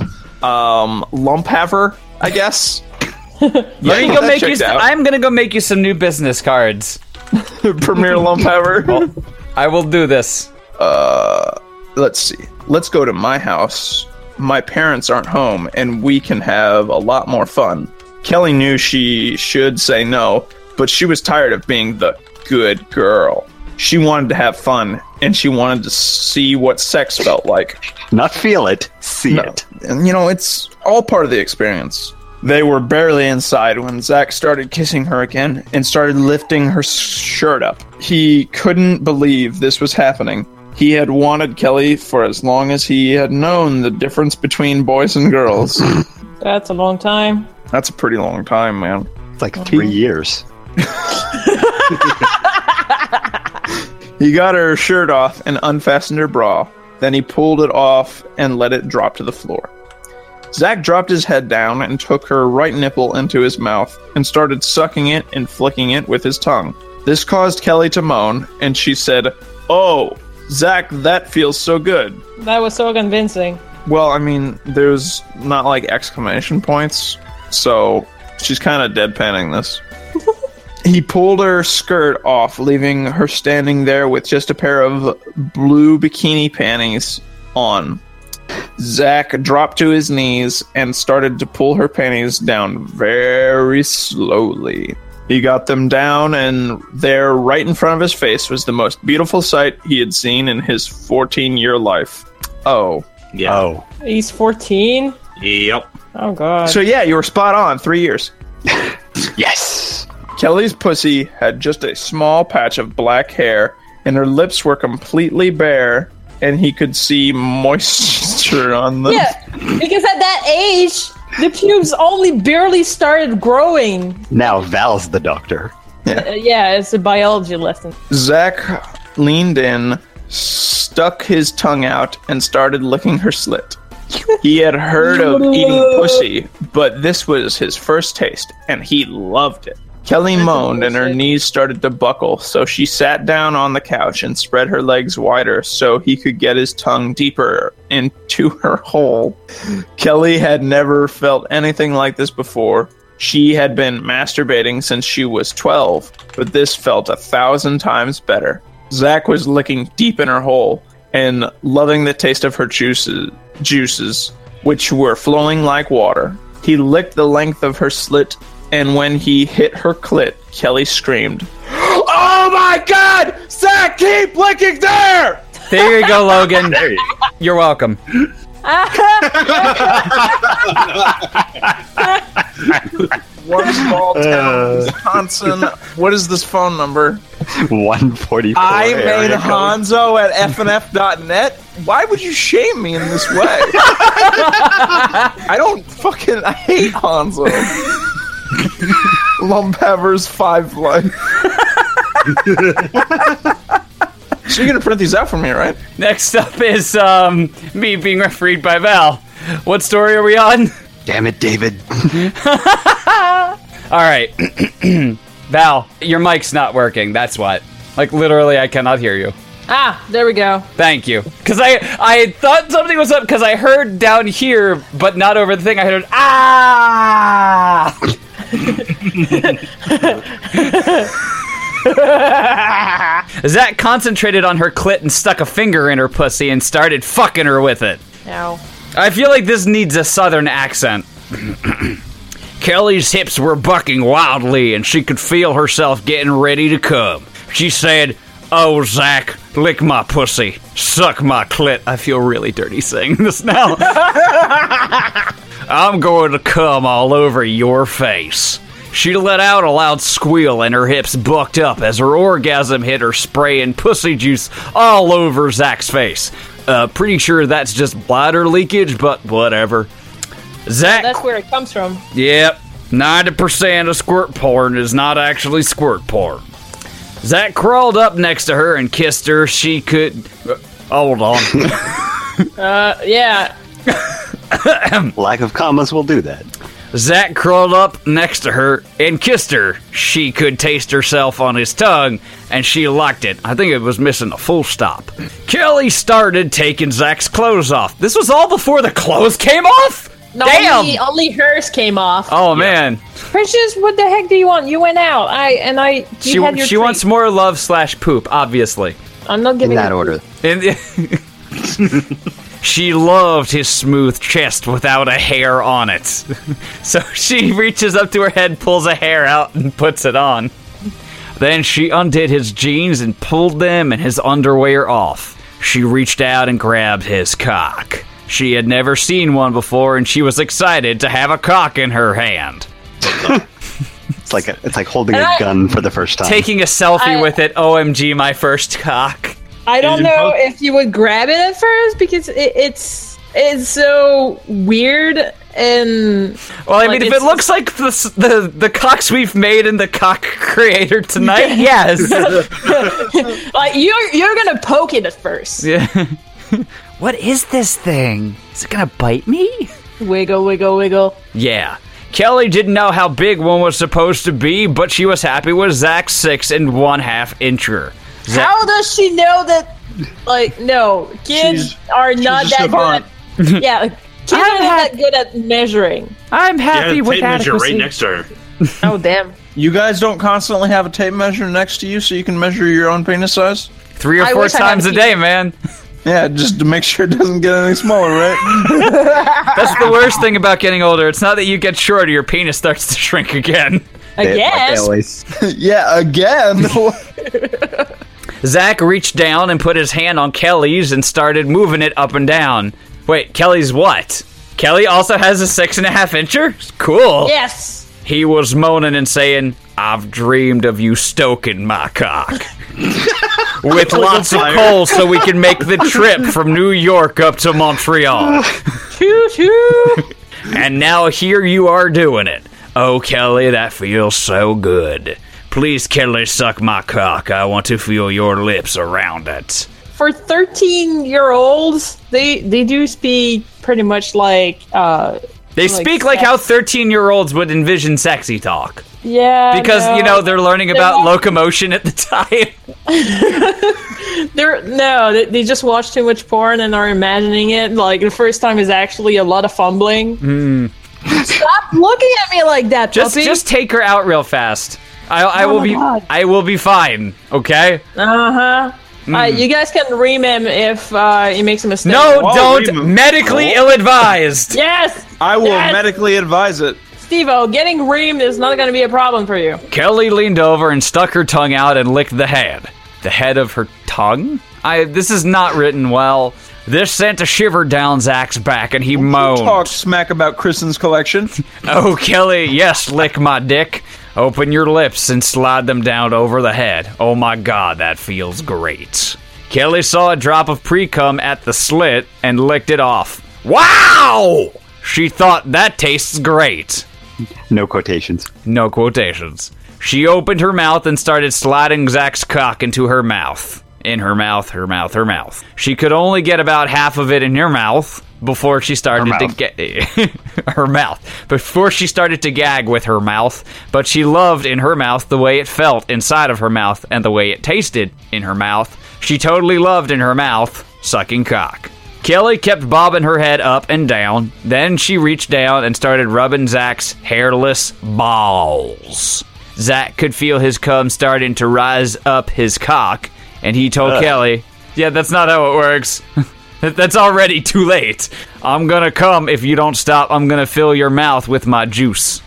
Um, lump haver, I guess.
Let me go make you. Some, I'm gonna go make you some new business cards.
Premier lump haver.
Well, I will do this.
Uh, let's see. Let's go to my house. My parents aren't home, and we can have a lot more fun. Kelly knew she should say no, but she was tired of being the good girl. She wanted to have fun, and she wanted to see what sex felt like.
Not feel it, see
No.
it.
And, you know, it's all part of the experience. They were barely inside when Zach started kissing her again and started lifting her shirt up. He couldn't believe this was happening. He had wanted Kelly for as long as he had known the difference between boys and girls.
That's a long time.
That's a pretty long time, man.
It's like three years.
He got her shirt off and unfastened her bra. Then he pulled it off and let it drop to the floor. Zach dropped his head down and took her right nipple into his mouth and started sucking it and flicking it with his tongue. This caused Kelly to moan, and she said, "Oh, Zach, that feels so good."
That was so convincing.
Well, I mean, there's not like exclamation points, so she's kind of deadpanning this. He pulled her skirt off, leaving her standing there with just a pair of blue bikini panties on. Zach dropped to his knees and started to pull her panties down very slowly. He got them down, and there, right in front of his face, was the most beautiful sight he had seen in his fourteen-year life. Oh.
Yeah.
Oh.
He's fourteen?
Yep.
Oh, God.
So yeah, you were spot on. Three years.
Yes.
Kelly's pussy had just a small patch of black hair, and her lips were completely bare, and he could see moisture on them.
Yeah, because at that age, the pubes only barely started growing.
Now Val's the doctor.
Yeah.
Uh, yeah, it's a biology lesson.
Zach leaned in, stuck his tongue out, and started licking her slit. He had heard of eating pussy, but this was his first taste, and he loved it. Kelly moaned, and her knees started to buckle, so she sat down on the couch and spread her legs wider so he could get his tongue deeper into her hole. Kelly had never felt anything like this before. She had been masturbating since she was twelve, but this felt a thousand times better. Zach was licking deep in her hole and loving the taste of her juices, juices, which were flowing like water. He licked the length of her slit, and when he hit her clit, Kelly screamed, "Oh my God! Zach, keep licking there!"
There you go, Logan. There you go. You're welcome.
One small town, Wisconsin. What is this phone number?
one forty-four.
I made Hanzo at f n f dot net. Why would you shame me in this way? I don't fucking. I hate Hanzo. Lumphaver's five life. So you're gonna print these out for me, right?
Next up is um, me being refereed by Val. What story are we on?
Damn it, David.
All right. Val, your mic's not working. That's what. Like, literally, I cannot hear you.
Ah, there we go.
Thank you. Because I, I thought something was up because I heard down here, but not over the thing. I heard, ah! Zach concentrated on her clit and stuck a finger in her pussy and started fucking her with it.
Ow.
I feel like this needs a southern accent. Kelly's hips were bucking wildly and she could feel herself getting ready to come. She said, "Oh, Zach, lick my pussy, suck my clit." I feel really dirty saying this now. "I'm going to come all over your face." She let out a loud squeal and her hips bucked up as her orgasm hit her, spraying pussy juice all over Zach's face. Uh, pretty sure that's just bladder leakage, but whatever. Zach.
That's where it comes from.
Yep. ninety percent of squirt porn is not actually squirt porn. Zach crawled up next to her and kissed her. She could... Uh, hold on.
uh, yeah.
Lack of commas will do that.
Zach crawled up next to her and kissed her. She could taste herself on his tongue, and she liked it. I think it was missing a full stop. Kelly started taking Zach's clothes off. This was all before the clothes came off?
No,
Damn!
Only, only hers came off.
Oh, man.
Precious, what the heck do you want? You went out. I and I. You
She,
had your
she
treat.
wants more love slash poop, obviously.
I'm not giving
In that
it-
order.
And she loved his smooth chest without a hair on it. So she reaches up to her head, pulls a hair out, and puts it on. Then she undid his jeans and pulled them and his underwear off. She reached out and grabbed his cock. She had never seen one before, and she was excited to have a cock in her hand.
It's like a, it's like holding
And
a
I-
gun for the first time.
Taking a selfie
I-
with it, O M G, my first cock.
I don't know if you would grab it at first because it, it's it's so weird and.
Well, I
like,
mean, if
it's-
it looks like the, the the cocks we've made in the cock creator tonight, yes.
like you're you're gonna poke it at first.
Yeah. What is this thing? Is it gonna bite me?
Wiggle, wiggle, wiggle.
Yeah. Kelly didn't know how big one was supposed to be, but she was happy with Zach's six and one half incher. Zach-
How does she know that? Like, no, kids
She's-
are
she's
not
a
that
savant.
good. At, yeah, kids are not that good at measuring.
I'm
Yeah,
happy
tape
with
measure
adequacy.
right next to her.
Oh damn!
You guys don't constantly have a tape measure next to you so you can measure your own penis size?
Three or
I
four
wish I had
times a
a
day, man.
Yeah, just to make sure it doesn't get any smaller, right?
That's the worst thing about getting older. It's not that you get shorter, your penis starts to shrink again.
I guess.
Yeah, again.
Zach reached down and put his hand on Kelly's and started moving it up and down. Wait, Kelly's what? Kelly also has a six and a half incher? Cool.
Yes.
He was moaning and saying, "I've dreamed of you stoking my cock." With lots of coal so we can make the trip from New York up to Montreal.
Choo choo.
And now here you are doing it. Oh, Kelly, that feels so good. Please, Kelly, suck my cock. I want to feel your lips around it.
For thirteen-year-olds, they they do speak pretty much like. uh
They speak like how thirteen-year-olds would envision sexy talk.
Yeah.
Because,
no.
you know, they're learning
They're
about
not-
locomotion at the time.
They're no, they, they just watch too much porn and are imagining it. Like the first time is actually a lot of fumbling.
Mm.
Stop looking at me like that,
Just,
puppy.
just take her out real fast. I, I
Oh
will
my
be,
God.
I will be fine. Okay.
Uh huh.
Mm.
Uh, you guys can ream him if uh, he makes a mistake.
No, don't. Medically ill-advised.
Yes.
I will
Yes!
medically advise it.
Steve-O, getting reamed is not going to be a problem for you.
Kelly leaned over and stuck her tongue out and licked the head. The head of her tongue? I. This is not written well. This sent a shiver down Zach's back, and he moaned.
Talk smack about Kristen's collection.
Oh, Kelly, yes, lick my dick. Open your lips and slide them down over the head. Oh my god, that feels great. Kelly saw a drop of pre-cum at the slit and licked it off. Wow! She thought that tastes great.
No quotations.
No quotations. She opened her mouth and started sliding Zach's cock into her mouth. In her mouth, her mouth, her mouth. She could only get about half of it in her mouth before she started to get her mouth. Before she started to gag with her mouth, but she loved in her mouth the way it felt inside of her mouth and the way it tasted in her mouth. She totally loved in her mouth sucking cock. Kelly kept bobbing her head up and down. Then she reached down and started rubbing Zach's hairless balls. Zach could feel his cum starting to rise up his cock, and he told
Ugh.
Kelly, yeah, that's not how it works. That's already too late. I'm gonna come if you don't stop. I'm gonna fill your mouth with my juice.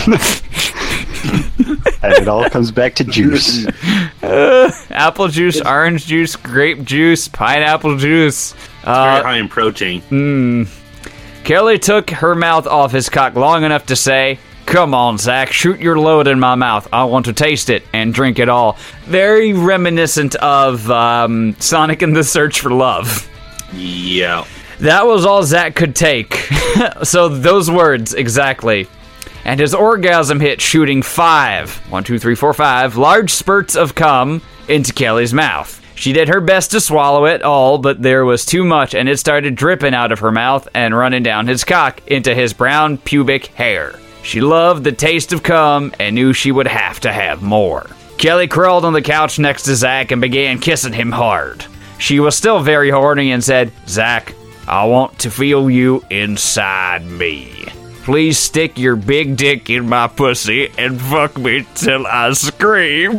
And it all comes back to juice.
Uh, apple juice, orange juice, grape juice, pineapple juice. Uh,
Very high in protein.
Mm. Kelly took her mouth off his cock long enough to say, come on, Zach, shoot your load in my mouth. I want to taste it and drink it all. Very reminiscent of um, Sonic and the Search for Love.
Yeah.
That was all Zach could take. So those words, exactly. And his orgasm hit, shooting five, one, two, three, four, five, large spurts of cum into Kelly's mouth. She did her best to swallow it all, but there was too much, and it started dripping out of her mouth and running down his cock into his brown pubic hair. She loved the taste of cum and knew she would have to have more. Kelly crawled on the couch next to Zach and began kissing him hard. She was still very horny and said, Zach, I want to feel you inside me. Please stick your big dick in my pussy and fuck me till I scream.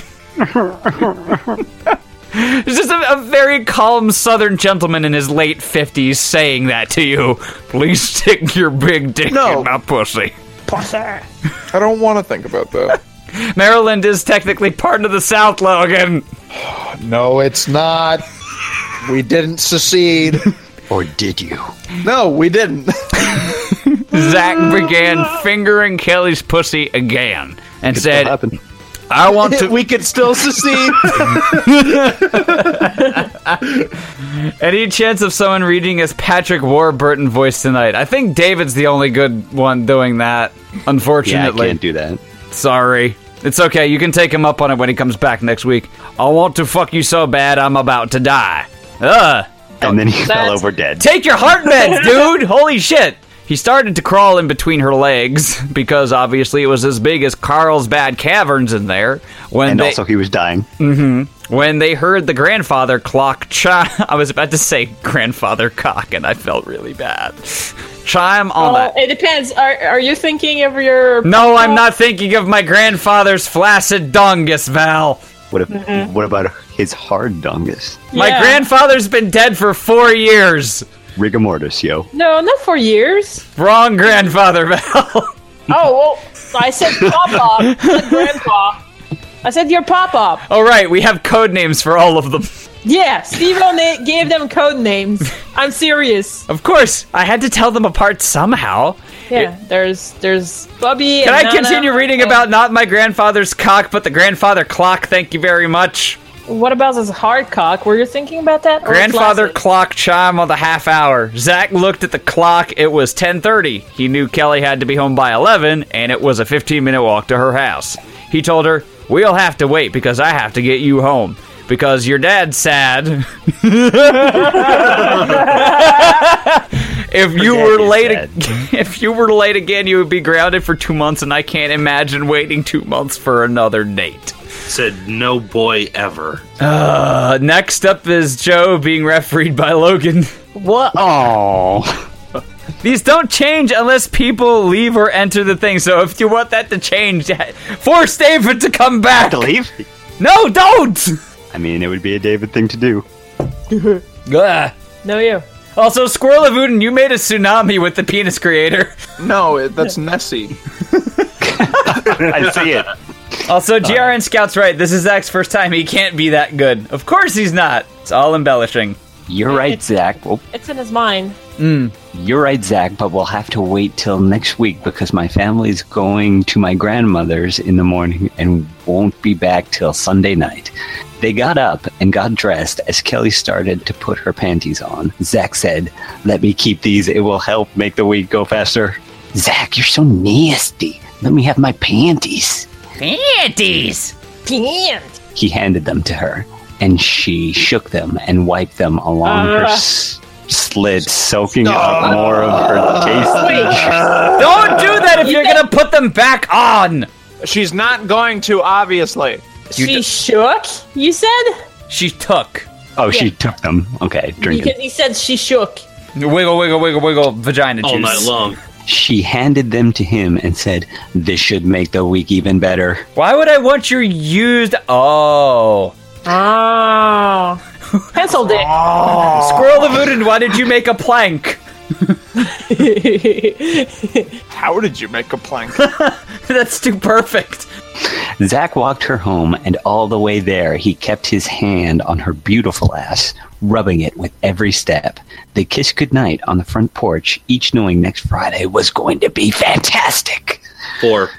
It's just a, a very calm southern gentleman in his late fifties saying that to you. Please stick your big dick
No.
in my pussy.
Pussy.
I don't want to think about that.
Maryland is technically part of the South, Logan.
No, it's not. We didn't secede.
Or did you?
No, we didn't.
Zach began fingering Kelly's pussy again and
Could
said,
still happen.
I want to...
We could still secede.
Any chance of someone reading as Patrick Warburton voice tonight? I think David's the only good one doing that,
Yeah, I
unfortunately.
can't do that.
Sorry. It's okay, you can take him up on it when he comes back next week. I want to fuck you so bad I'm about to die. Ugh.
And then he fell
That's-
over dead.
Take your heart meds, dude! Holy shit! He started to crawl in between her legs, because obviously it was as big as Carlsbad Caverns in there. When
And
they,
also he was dying.
Mm-hmm. When they heard the grandfather clock chime... I was about to say grandfather cock, and I felt really bad. Chime on
Well,
that...
it depends. Are are you thinking of your?
No, I'm not thinking of my grandfather's flaccid dongus, Val.
What if, What about his hard dongus?
My
Yeah.
grandfather's been dead for four years.
Rigor mortis, yo.
No, not for years.
Wrong grandfather, Val.
Oh well, I said pop-up, I said grandpa. I said your pop-up.
Oh, right, we have code names for all of them.
Yeah, Steve-O na- gave them code names. I'm serious.
Of course, I had to tell them apart somehow.
Yeah, there's there's Bubby.
Can
and
I
Nana
continue reading
and-
about not my grandfather's cock, but the grandfather clock? Thank you very much.
What about this hard cock? Were you thinking about that? Or
Grandfather
flaccid?
clock chime on the half hour. Zach looked at the clock. It was ten thirty. He knew Kelly had to be home by eleven, and it was a fifteen minute walk to her house. He told her, we'll have to wait because I have to get you home. Because your dad's sad. If you
Your
were
dad is
late,
sad.
ag- if you were late again, you would be grounded for two months, and I can't imagine waiting two months for another date.
Said no boy ever.
Uh, next up is Joe being refereed by Logan.
What?
Oh.
These don't change unless people leave or enter the thing. So if you want that to change, force David to come back.
To leave?
No, don't.
I mean, it would be a David thing to do.
Ugh.
No, you.
Also, Squirrel of Udin, you made a tsunami with the penis creator.
No, it, that's Nessie.
I see it.
Also, G R N Scout's right. This is Zach's first time. He can't be that good. Of course he's not. It's all embellishing.
You're right, Zach. Well,
It's in his mind.
Mm.
you're right, Zach, but we'll have to wait till next week because my family's going to my grandmother's in the morning and won't be back till Sunday night. They got up and got dressed as Kelly started to put her panties on. Zach said, "Let me keep these. It will help make the week go faster." Zach, you're so nasty. Let me have my panties.
Panties!
Pants!
He handed them to her, and she shook them and wiped them along her
Uh.
s- slit, soaking up more of her tasty.
Don't do that if you're gonna put them back on!
She's not going to, obviously.
You
She
d-
shook, you said?
She took.
Oh, she
Yeah.
took them. Okay, drinking.
Because he said she shook.
Wiggle, wiggle, wiggle, wiggle, vagina juice.
All night long.
She handed them to him and said, "This should make the week even better."
Why would I want your used... Oh.
Oh. Pencil dick.
Squirrel of Udin, why did you make a plank?
How did you make a plank?
That's too perfect.
Zach walked her home, and all the way there, he kept his hand on her beautiful ass, rubbing it with every step. They kissed goodnight on the front porch, each knowing next Friday was going to be fantastic.
Four.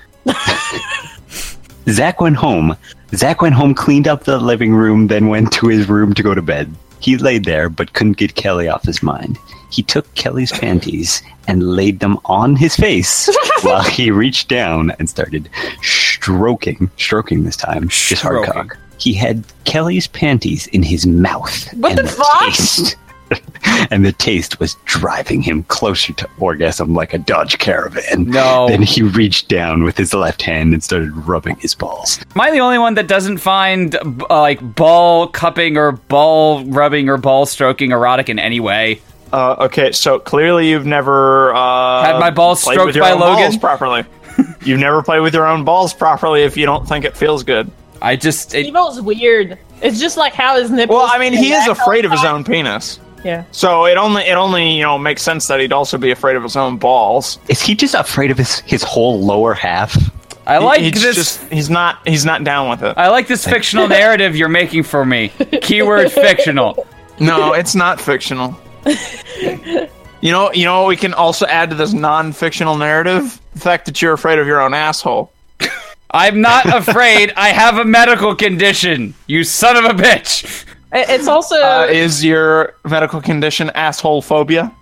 Zach went home. Zach went home, cleaned up the living room, then went to his room to go to bed. He laid there, but couldn't get Kelly off his mind. He took Kelly's panties and laid them on his face while he reached down and started stroking, stroking this time, his hard
Stroking.
cock. He had Kelly's panties in his mouth.
What
and
the fuck?
taste, and the taste was driving him closer to orgasm like a Dodge Caravan.
No.
Then he reached down with his left hand and started rubbing his balls.
Am I the only one that doesn't find, uh, like, ball cupping or ball rubbing or ball stroking erotic in any way?
Uh, okay, so clearly you've never uh,
Had my balls
played
stroked
with your
by
own
Logan?
balls properly. You've never played with your own balls properly if you don't think it feels good.
I just... It,
Evo's weird. It's just like how his nipples...
Well, I mean, he is
back
afraid of his
all
own penis.
the time. Yeah.
So it only it only you know makes sense that he'd also be afraid of his own balls.
Is he just afraid of his, his whole lower half?
I like
He- he's
this...
Just, he's not he's not down with it.
I like this fictional narrative you're making for me. Keyword fictional.
No, it's not fictional. You know, you know what we can also add to this non-fictional narrative? The fact that you're afraid of your own asshole.
I'm not afraid. I have a medical condition. You son of a bitch.
It- It's also...
Uh, is your medical condition asshole phobia?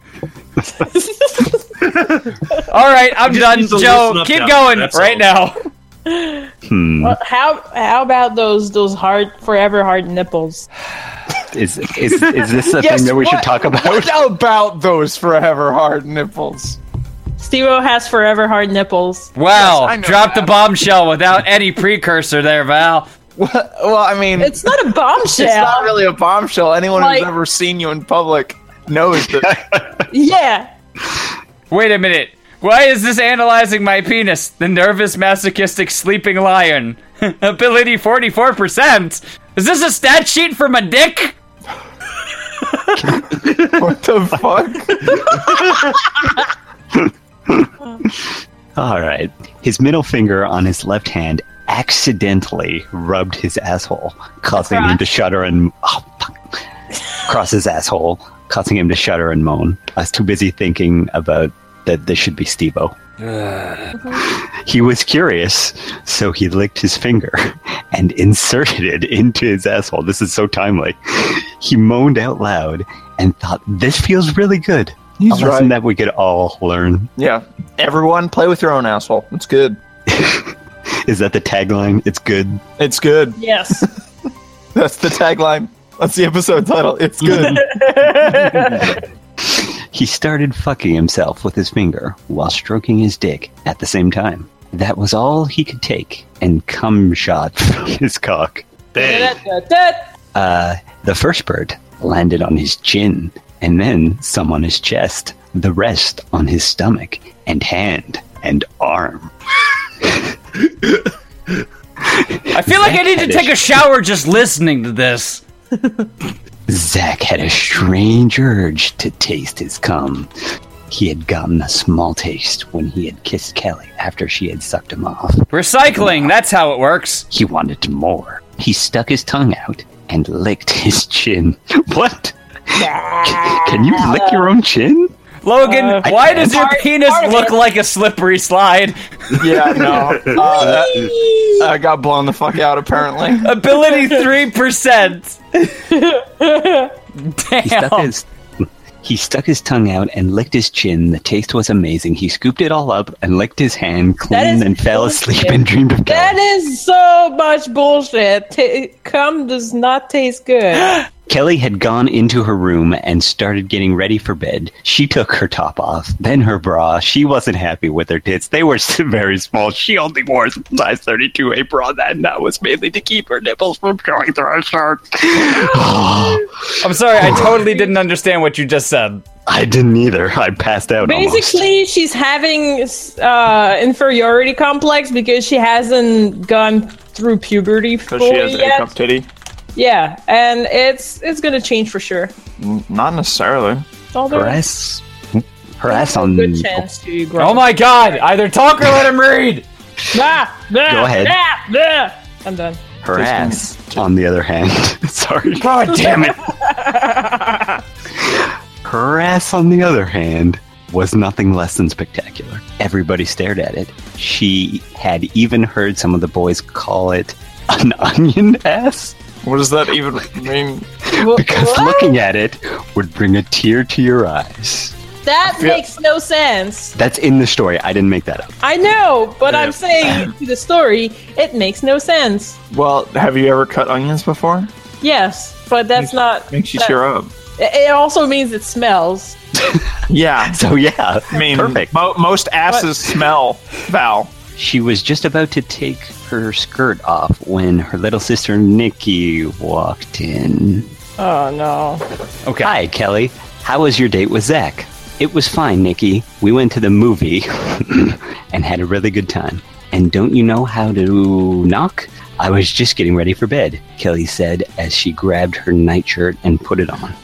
All right, I'm
Just
done.
need to
Joe,
listen up
keep
now,
going
that's
right
all.
now.
Hmm.
Well, how how about those those hard forever hard nipples?
Is, is, is this a
Yes,
thing that we should
what-
talk about?
What about those forever hard nipples?
Steve-O has forever hard nipples.
Wow,
I know
drop
that.
the bombshell without any precursor there, Val.
Well, well, I mean,
It's not a bombshell.
it's not really a bombshell. Anyone
Like-
who's ever seen you in public knows that.
Yeah.
Wait a minute. Why is this analyzing my penis? The nervous masochistic sleeping lion. Ability forty-four percent. Is this a stat sheet for my dick?
What the fuck?
All right. His middle finger on his left hand accidentally rubbed his asshole, causing him to shudder and oh, fuck. Cross his asshole, causing him to shudder and moan. I was too busy thinking about that this should be Steve-O. He was curious, so he licked his finger and inserted it into his asshole. This is so timely. He moaned out loud and thought, "This feels really good."
He's
a lesson
right.
that we could all learn.
Yeah, everyone play with your own asshole. It's good.
Is that the tagline? It's good.
It's good.
Yes.
That's the tagline. That's the episode title. It's good.
He started fucking himself with his finger while stroking his dick at the same time. That was all he could take, and cum shot from his cock.
Bang.
Uh, the first bird landed on his chin, and then some on his chest. the rest on his stomach and hand and arm.
I feel like I need to take a shower just listening to this.
Zach had a strange urge to taste his cum. He had gotten a small taste when he had kissed Kelly after she had sucked him off.
Recycling, that's how it works.
He wanted more. He stuck his tongue out and licked his chin. What? Can you lick your own chin?
Logan,
Uh,
why does your
part-
penis
part of
look
it.
like a slippery slide?
Yeah, no. Uh, that, I got blown the fuck out, apparently.
Ability three percent.
He stuck
Damn.
his he stuck his tongue out and licked his chin. The taste was amazing. He scooped it all up and licked his hand
That
clean
is
and fell asleep
bullshit.
and dreamed of Kelly.
That is so much bullshit. T- cum does not taste good.
Kelly had gone into her room and started getting ready for bed. She took her top off, then her bra. She wasn't happy with her tits. They were very small. She only wore a size thirty-two A bra, and that was mainly to keep her nipples from showing through her shirt.
I'm sorry, I totally didn't understand what you just said.
I didn't either. I passed out almost.
Basically, she's having uh, inferiority complex because she hasn't gone through puberty
Because
fully
she has a
yet.
cup titty.
Yeah, and it's it's gonna change for sure.
N- Not necessarily.
Although
Her ass, her
there's
ass
a
on.
good chance to grow.
Oh my god, either talk or let him read.
Ah, ah,
Go ahead.
ah, ah. I'm done.
Her ass, on the other hand. Sorry.
God damn it.
Her ass, on the other hand, was nothing less than spectacular. Everybody stared at it. She had even heard some of the boys call it an onion ass.
What does that even mean?
Because
What?
looking at it would bring a tear to your eyes.
That
feel-
makes no sense.
That's in the story. I didn't make that up.
I know, but
Yeah.
I'm saying to the story, it makes no sense.
Well, have you ever cut onions before?
Yes, but that's not.
Makes you
that-
tear up.
It it also means it smells.
Yeah.
So yeah,
I mean,
perfect.
mo- most asses smell, Val.
She was just about to take her skirt off when her little sister Nikki walked in.
Oh no.
Okay.
Hi, Kelly. How was your date with Zach? It was fine, Nikki. We went to the movie and had a really good time. And don't you know how to knock? I was just getting ready for bed, Kelly said as she grabbed her nightshirt and put it on.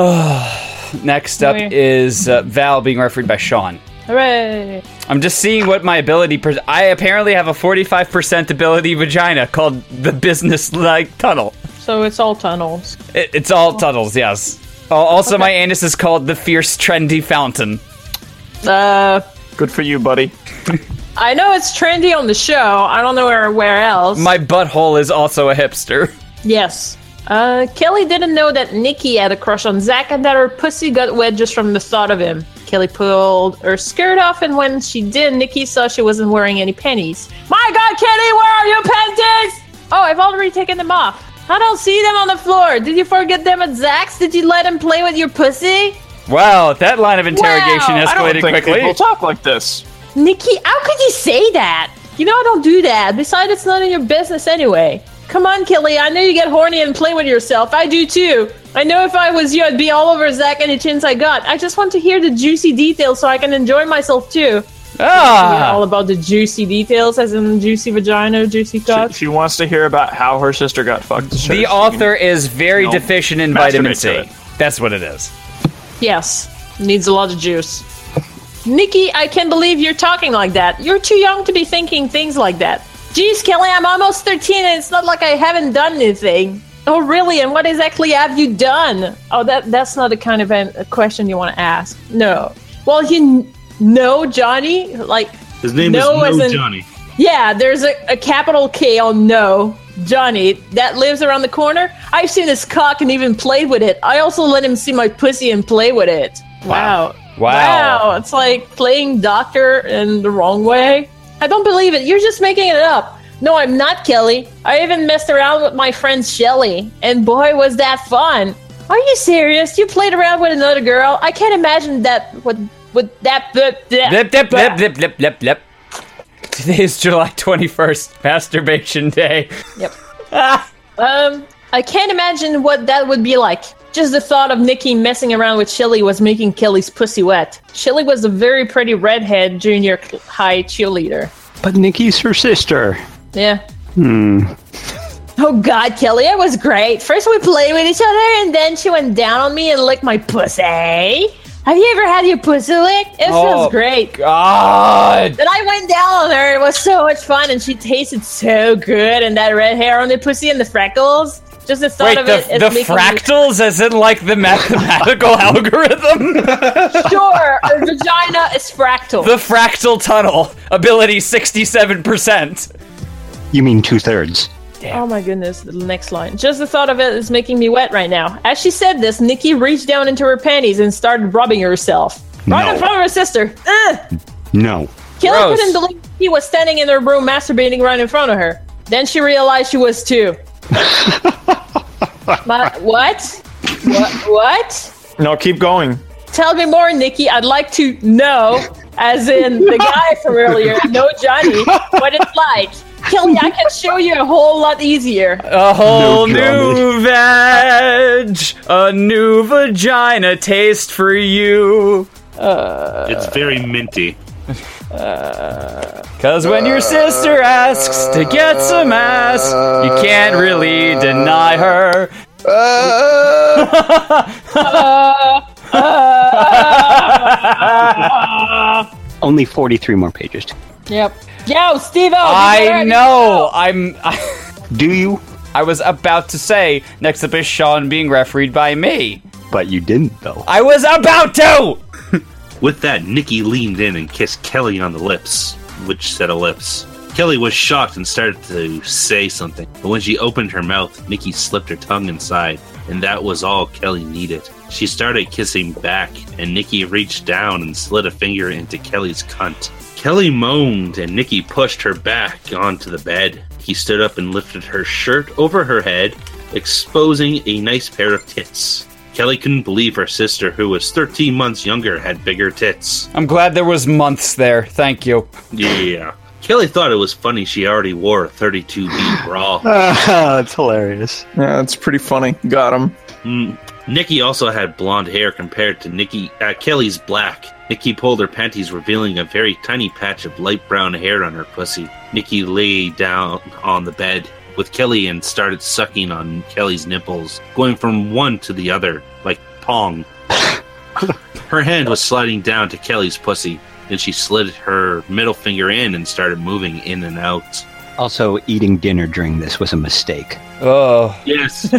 Uh, next up
Wait.
is uh, Val being refereed by Sean.
Hooray!
I'm just seeing what my ability. Per- I apparently have a forty-five percent ability vagina called the business-like tunnel.
So it's all tunnels.
It, it's all tunnels, yes. Uh, also, my anus is called the fierce, trendy fountain.
Uh,
Good for you, buddy.
I know it's trendy on the show. I don't know where where else.
My butthole is also a hipster.
Yes. Uh, Kelly didn't know that Nikki had a crush on Zach and that her pussy got wet just from the thought of him. Kelly pulled her skirt off, and when she did, Nikki saw she wasn't wearing any panties. My God, Kelly, where are your panties? Oh, I've already taken them off. I don't see them on the floor. Did you forget them at Zach's? Did you let him play with your pussy?
Wow, that line of interrogation
Wow,
I don't
escalated
think
quickly.
people talk like this.
Nikki, how could you say that? You know I don't do that. Besides, it's none of your business anyway. Come on, Kelly. I know you get horny and play with yourself. I do too. I know if I was you, I'd be all over Zach any chance I got. I just want to hear the juicy details so I can enjoy myself too.
Ah,
All about the juicy details, as in juicy vagina, juicy
She,
cock.
she wants to hear about how her sister got fucked.
the author is very
No.
deficient in
Masturbate
vitamin
to
C.
it.
That's what it is.
Yes, needs a lot of juice. Nikki, I can't believe you're talking like that. You're too young to be thinking things like that. Jeez, Kelly, I'm almost thirteen and it's not like I haven't done anything. Oh, really? And what exactly have you done? Oh, that that's not the kind of an, a question you want to ask. No. Well, you n- know Johnny? Like,
His name
no
is
as
No
in-
Johnny.
Yeah, there's a, a capital K on no. Johnny, that lives around the corner. I've seen his cock and even played with it. I also let him see my pussy and play with it. Wow.
Wow.
Wow. It's like playing doctor in the wrong way. I don't believe it. You're just making it up. No, I'm not, Kelly. I even messed around with my friend Shelly, and boy, was that fun. Are you serious? You played around with another girl? I can't imagine that with, with that... Blip,
Blip, blip, blip, blip, blip, blip, blip. Today is July twenty-first, Masturbation Day.
Yep. um, I can't imagine what that would be like. Just the thought of Nikki messing around with Chili was making Kelly's pussy wet. Chili was a very pretty redhead junior high cheerleader.
But Nikki's her sister.
Yeah.
Hmm.
Oh God, Kelly, it was great. First we played with each other, and then she went down on me and licked my pussy. Have you ever had your pussy licked? It
Oh,
feels great.
God.
Then I went down on her. It was so much fun, and she tasted so good. And that red hair on the pussy and the freckles. Just the thought
Wait,
of
the,
it. is
the
making
fractals, as in like the mathematical algorithm?
Me... Sure, a vagina is fractal.
The fractal tunnel. Ability sixty-seven percent.
You mean two-thirds.
Oh my goodness, the next line. Just the thought of it is making me wet right now. As she said this, Nikki reached down into her panties and started rubbing herself. Right
No.
in front of her sister. Ugh!
No.
Kelly
Gross.
couldn't believe he was standing in her room masturbating right in front of her. Then she realized she was too. My, what? What? What?
No, keep going.
Tell me more, Nikki. I'd like to know, as in the guy from earlier, know Johnny, what it's like. Kelly, I can show you a whole lot easier.
A whole
No
new veg, a new vagina taste for you.
It's very minty.
Cause when your sister asks to get some ass, you can't really deny her.
Only forty-three more pages.
Yep. Yo, Steve-O!
I know. I'm. I,
Do you?
I was about to say next up is Sean being refereed by me.
But you didn't, though.
I was about to.
With that, Nikki leaned in and kissed Kelly on the lips. Which set of lips? Kelly was shocked and started to say something, but when she opened her mouth, Nikki slipped her tongue inside, and that was all Kelly needed. She started kissing back, and Nikki reached down and slid a finger into Kelly's cunt. Kelly moaned, and Nikki pushed her back onto the bed. He stood up and lifted her shirt over her head, exposing a nice pair of tits. Kelly couldn't believe her sister, who was thirteen months younger, had bigger tits.
I'm glad there was months there. Thank you.
Yeah. Kelly thought it was funny she already wore a thirty-two B bra.
That's hilarious.
Yeah, that's pretty funny. Got him.
Mm. Nikki also had blonde hair compared to Nikki uh, Kelly's black. Nikki pulled her panties, revealing a very tiny patch of light brown hair on her pussy. Nikki lay down on the bed with Kelly and started sucking on Kelly's nipples, going from one to the other, like Pong. Her hand was sliding down to Kelly's pussy. Then she slid her middle finger in and started moving in and out.
Also, eating dinner during this was a mistake.
Oh.
Yes.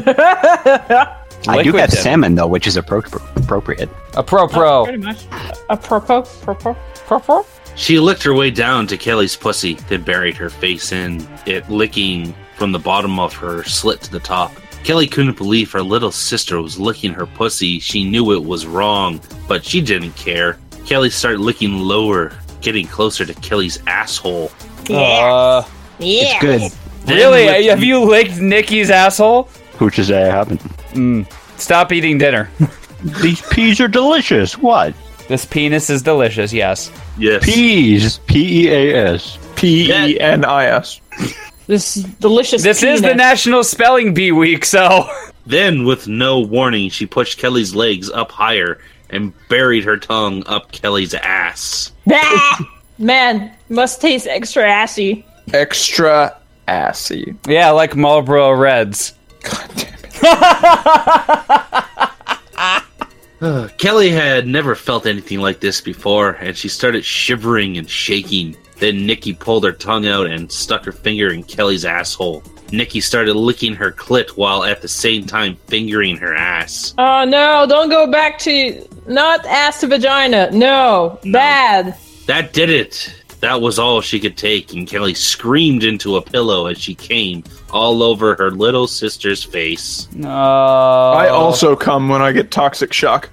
I do
Liquid
have
dinner.
salmon, though, which is appro- appropriate.
A pro pro.
Pretty much. A propos, propos, propos.
She licked her way down to Kelly's pussy, then buried her face in it, licking from the bottom of her slit to the top. Kelly couldn't believe her little sister was licking her pussy. She knew it was wrong, but she didn't care. Kelly started licking lower, getting closer to Kelly's asshole.
Uh,
Yeah.
It's good.
really?
with-
Have you licked Nikki's asshole?
Which is that happened.
Mm. Stop eating dinner.
These peas are delicious. What?
This penis is delicious, yes.
Yes.
Peas. P E A S.
P E N I S.
This delicious
This is the
penis.
National Spelling Bee Week, so.
Then, with no warning, she pushed Kelly's legs up higher and buried her tongue up Kelly's ass.
Bah! Man, must taste extra assy.
Extra assy.
Yeah, like Marlboro Reds.
God damn it.
Uh, Kelly had never felt anything like this before, and she started shivering and shaking. Then Nikki pulled her tongue out and stuck her finger in Kelly's asshole. Nikki started licking her clit while at the same time fingering her ass.
Oh no, don't go back to not ass to vagina. No,
No.
bad.
That did it. That was all she could take, and Kelly screamed into a pillow as she came all over her little sister's face.
No.
I also come when I get toxic shock.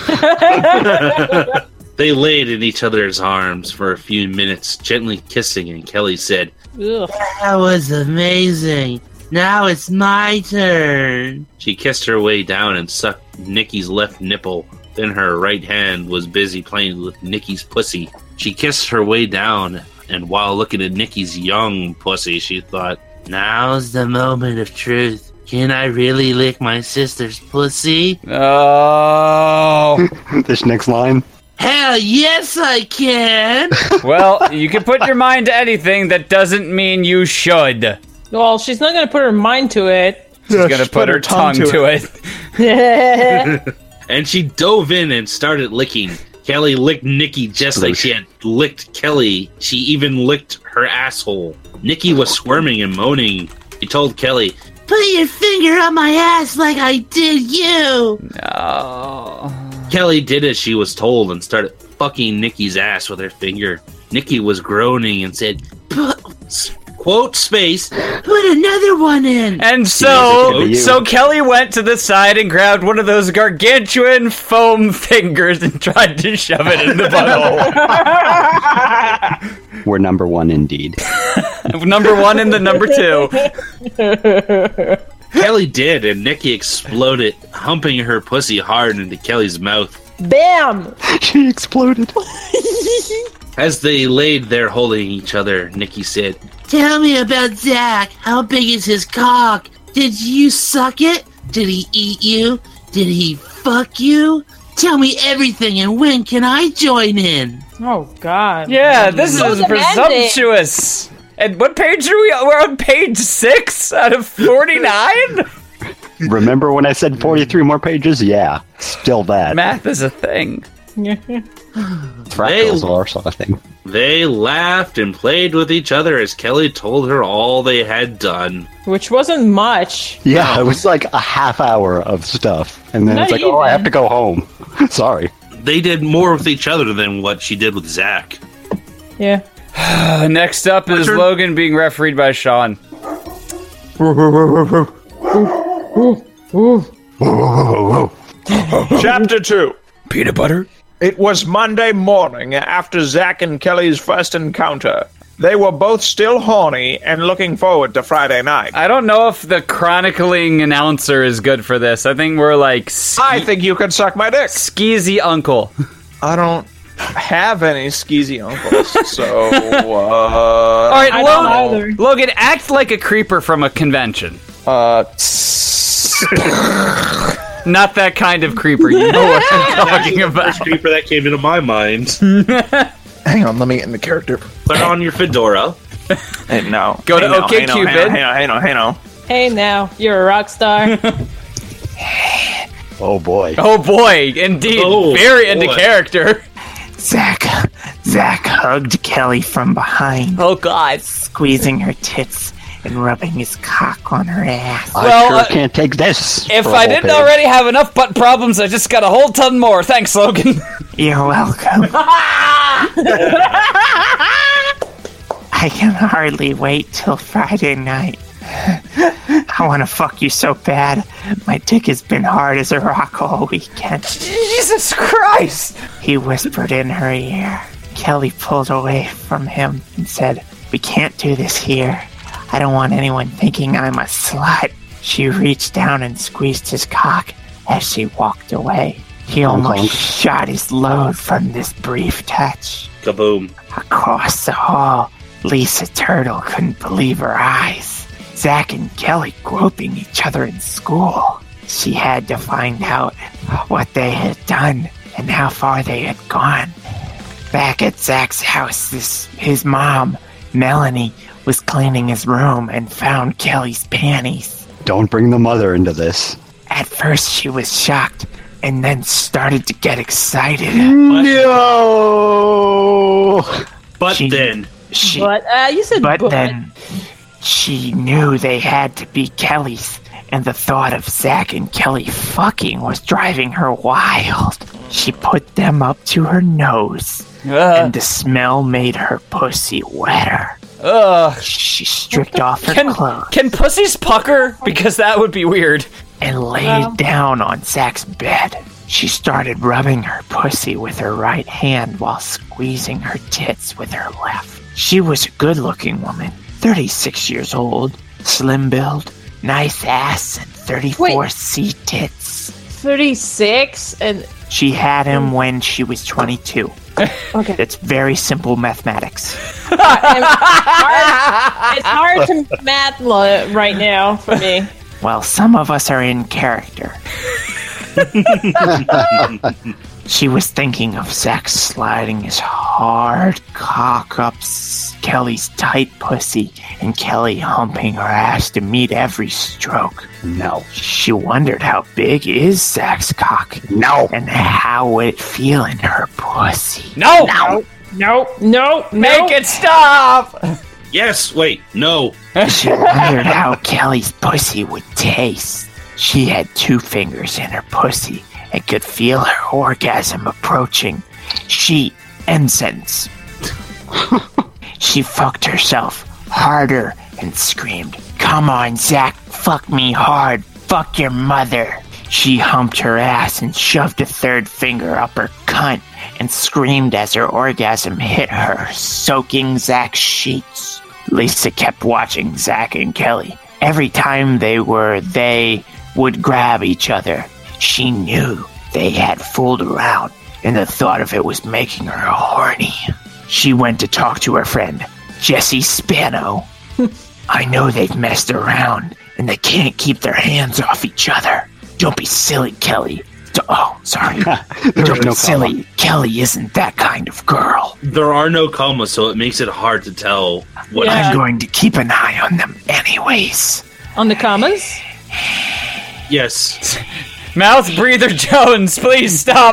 They laid in each other's arms for a few minutes, gently kissing, and Kelly said,
Ugh.
That was amazing. Now it's my turn.
She kissed her way down and sucked Nikki's left nipple. Then her right hand was busy playing with Nikki's pussy. She kissed her way down, and while looking at Nikki's young pussy, she thought,
Now's the moment of truth.
Can I really lick my sister's pussy?
Oh.
This next line.
Hell yes, I can.
Well, you can put your mind to anything. That doesn't mean you should.
Well, she's not going to put her mind to it.
She's
Yeah,
gonna
she
put, her tongue, to it.
And she dove in and started licking. Kelly licked Nikki just like she had licked Kelly. She even licked her asshole. Nikki was squirming and moaning. She told Kelly,
Put your finger on my ass like I did you.
No.
Kelly did as she was told and started fucking Nikki's ass with her finger. Nikki was groaning and said, quote space,
put another one in.
And so, so Kelly went to the side and grabbed one of those gargantuan foam fingers and tried to shove it in the butthole.
We're number one indeed.
Number one in the number two.
Kelly did, and Nikki exploded, humping her pussy hard into Kelly's mouth.
Bam!
She exploded.
As they laid there holding each other, Nikki said,
Tell me about Zach. How big is his cock? Did you suck it? Did he eat you? Did he fuck you? Tell me everything, and when can I join in?
Oh, God.
Yeah, this
So
is
demanding.
presumptuous. And what page are we on? We're on page six out of forty-nine?
Remember when I said forty-three more pages? Yeah, still that.
Math is a thing.
Fractals are also a thing.
They laughed and played with each other as Kelly told her all they had done.
Which wasn't much.
Yeah, it was like a half hour of stuff. And then
Not
it's like, oh, I
even.
have to go home. Sorry.
They did more with each other than what she did with Zach.
Yeah.
Next up is Logan being refereed by Sean.
Chapter two.
Peanut butter.
It was Monday morning after Zach and Kelly's first encounter. They were both still horny and looking forward to Friday night.
I don't know if the chronicling announcer is good for this. I think we're like... Ske-
I think you can suck my dick.
Skeezy uncle.
I don't have any skeezy uncles, so... Uh,
All right,
I
Logan,
don't either.
Logan, act like a creeper from a convention.
Uh...
Not that kind of creeper. You know what I'm talking about.
First creeper that came into my mind.
Hang on, let me get in the character.
Put on your fedora.
Hey, no.
Go to
hey, no, hey, no,
OkCupid.
Hey, no, hey, no, hey, no.
Hey, now, you're a rock star.
Oh, boy.
Oh, boy. Indeed.
Oh,
Very into
boy.
character.
Zach, Zach hugged Kelly from behind,
Oh, God.
squeezing her tits and rubbing his cock on her ass.
I
Well,
sure
uh,
can't take this.
If
for a
I
whole
didn't
page.
already have enough butt problems, I just got a whole ton more. Thanks, Logan.
You're welcome. I can hardly wait till Friday night. I want to fuck you so bad. My dick has been hard as a rock all weekend.
Jesus Christ.
He whispered in her ear. Kelly pulled away from him and said, "We can't do this here. I don't want anyone thinking I'm a slut." She reached down and squeezed his cock as she walked away. He almost shot his load from this brief touch.
Kaboom.
Across the hall, Lisa Turtle couldn't believe her eyes. Zach and Kelly groping each other in school. She had to find out what they had done and how far they had gone. Back at Zach's house, this, his mom, Melanie, was cleaning his room and found Kelly's panties.
Don't bring the mother into this.
At first, she was shocked and then started to get excited.
No!
But
She-
then,
She,
But, uh, you said
but
but.
then she knew they had to be Kelly's, and the thought of Zach and Kelly fucking was driving her wild. She put them up to her nose, and the smell made her pussy wetter.
Ugh.
She stripped off her
Can,
clothes
can pussies pucker? Because that would be weird.
and laid down on Zach's bed. She started rubbing her pussy with her right hand while squeezing her tits with her left. She was a good-looking woman, thirty-six years old, slim build, nice ass, and thirty-four C tits.
thirty-six? And
She had him when she was twenty-two.
Okay.
It's very simple mathematics.
it's hard, it's hard to math lo- right now for me.
Well, some of us are in character. She was thinking of Zach sliding his hard cock up Kelly's tight pussy and Kelly humping her ass to meet every stroke.
No.
She wondered how big is Zach's cock.
No.
And how would it feel in her pussy.
No!
No! No! No!
Make it stop!
Yes, wait, no.
She wondered how Kelly's pussy would taste. She had two fingers in her pussy and could feel her orgasm approaching. She, end sentence. She fucked herself harder and screamed, "Come on, Zach, fuck me hard, fuck your mother." She humped her ass and shoved a third finger up her cunt and screamed as her orgasm hit her, soaking Zach's sheets. Lisa kept watching Zach and Kelly. Every time they were, they would grab each other. She knew they had fooled around, and the thought of it was making her horny. She went to talk to her friend, Jesse Spano. I know they've messed around, and they can't keep their hands off each other. Don't be silly, Kelly. D- oh, sorry. Don't be
no
silly.
comma.
Kelly isn't that kind of girl.
There are no commas, so it makes it hard to tell what.
Yeah.
I'm going to keep an eye on them anyways.
On the commas?
Yes.
Mouth breather Jones, please stop.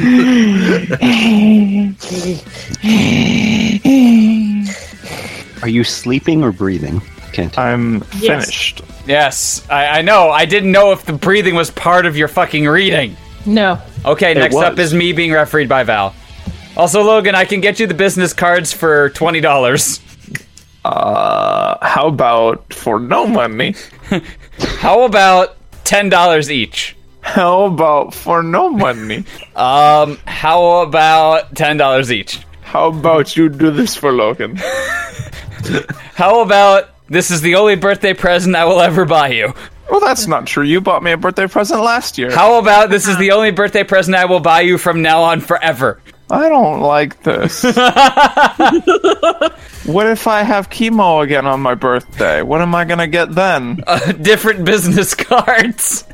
Are you sleeping or breathing, Kent?
I'm
Yes.
finished.
Yes, I, I know. I didn't know if the breathing was part of your fucking reading.
No.
Okay,
It
next up
was.
is me being refereed by Val. Also, Logan, I can get you the business cards for twenty dollars.
Uh, how about for no money?
How about ten dollars each?
How about for no money?
Um, how about ten dollars each?
How about you do this for Logan?
How about this is the only birthday present I will ever buy you?
Well, that's not true. You bought me a birthday present last year.
How about this is the only birthday present I will buy you from now on forever?
I don't like this. What if I have chemo again on my birthday? What am I gonna get then?
Uh, different business cards.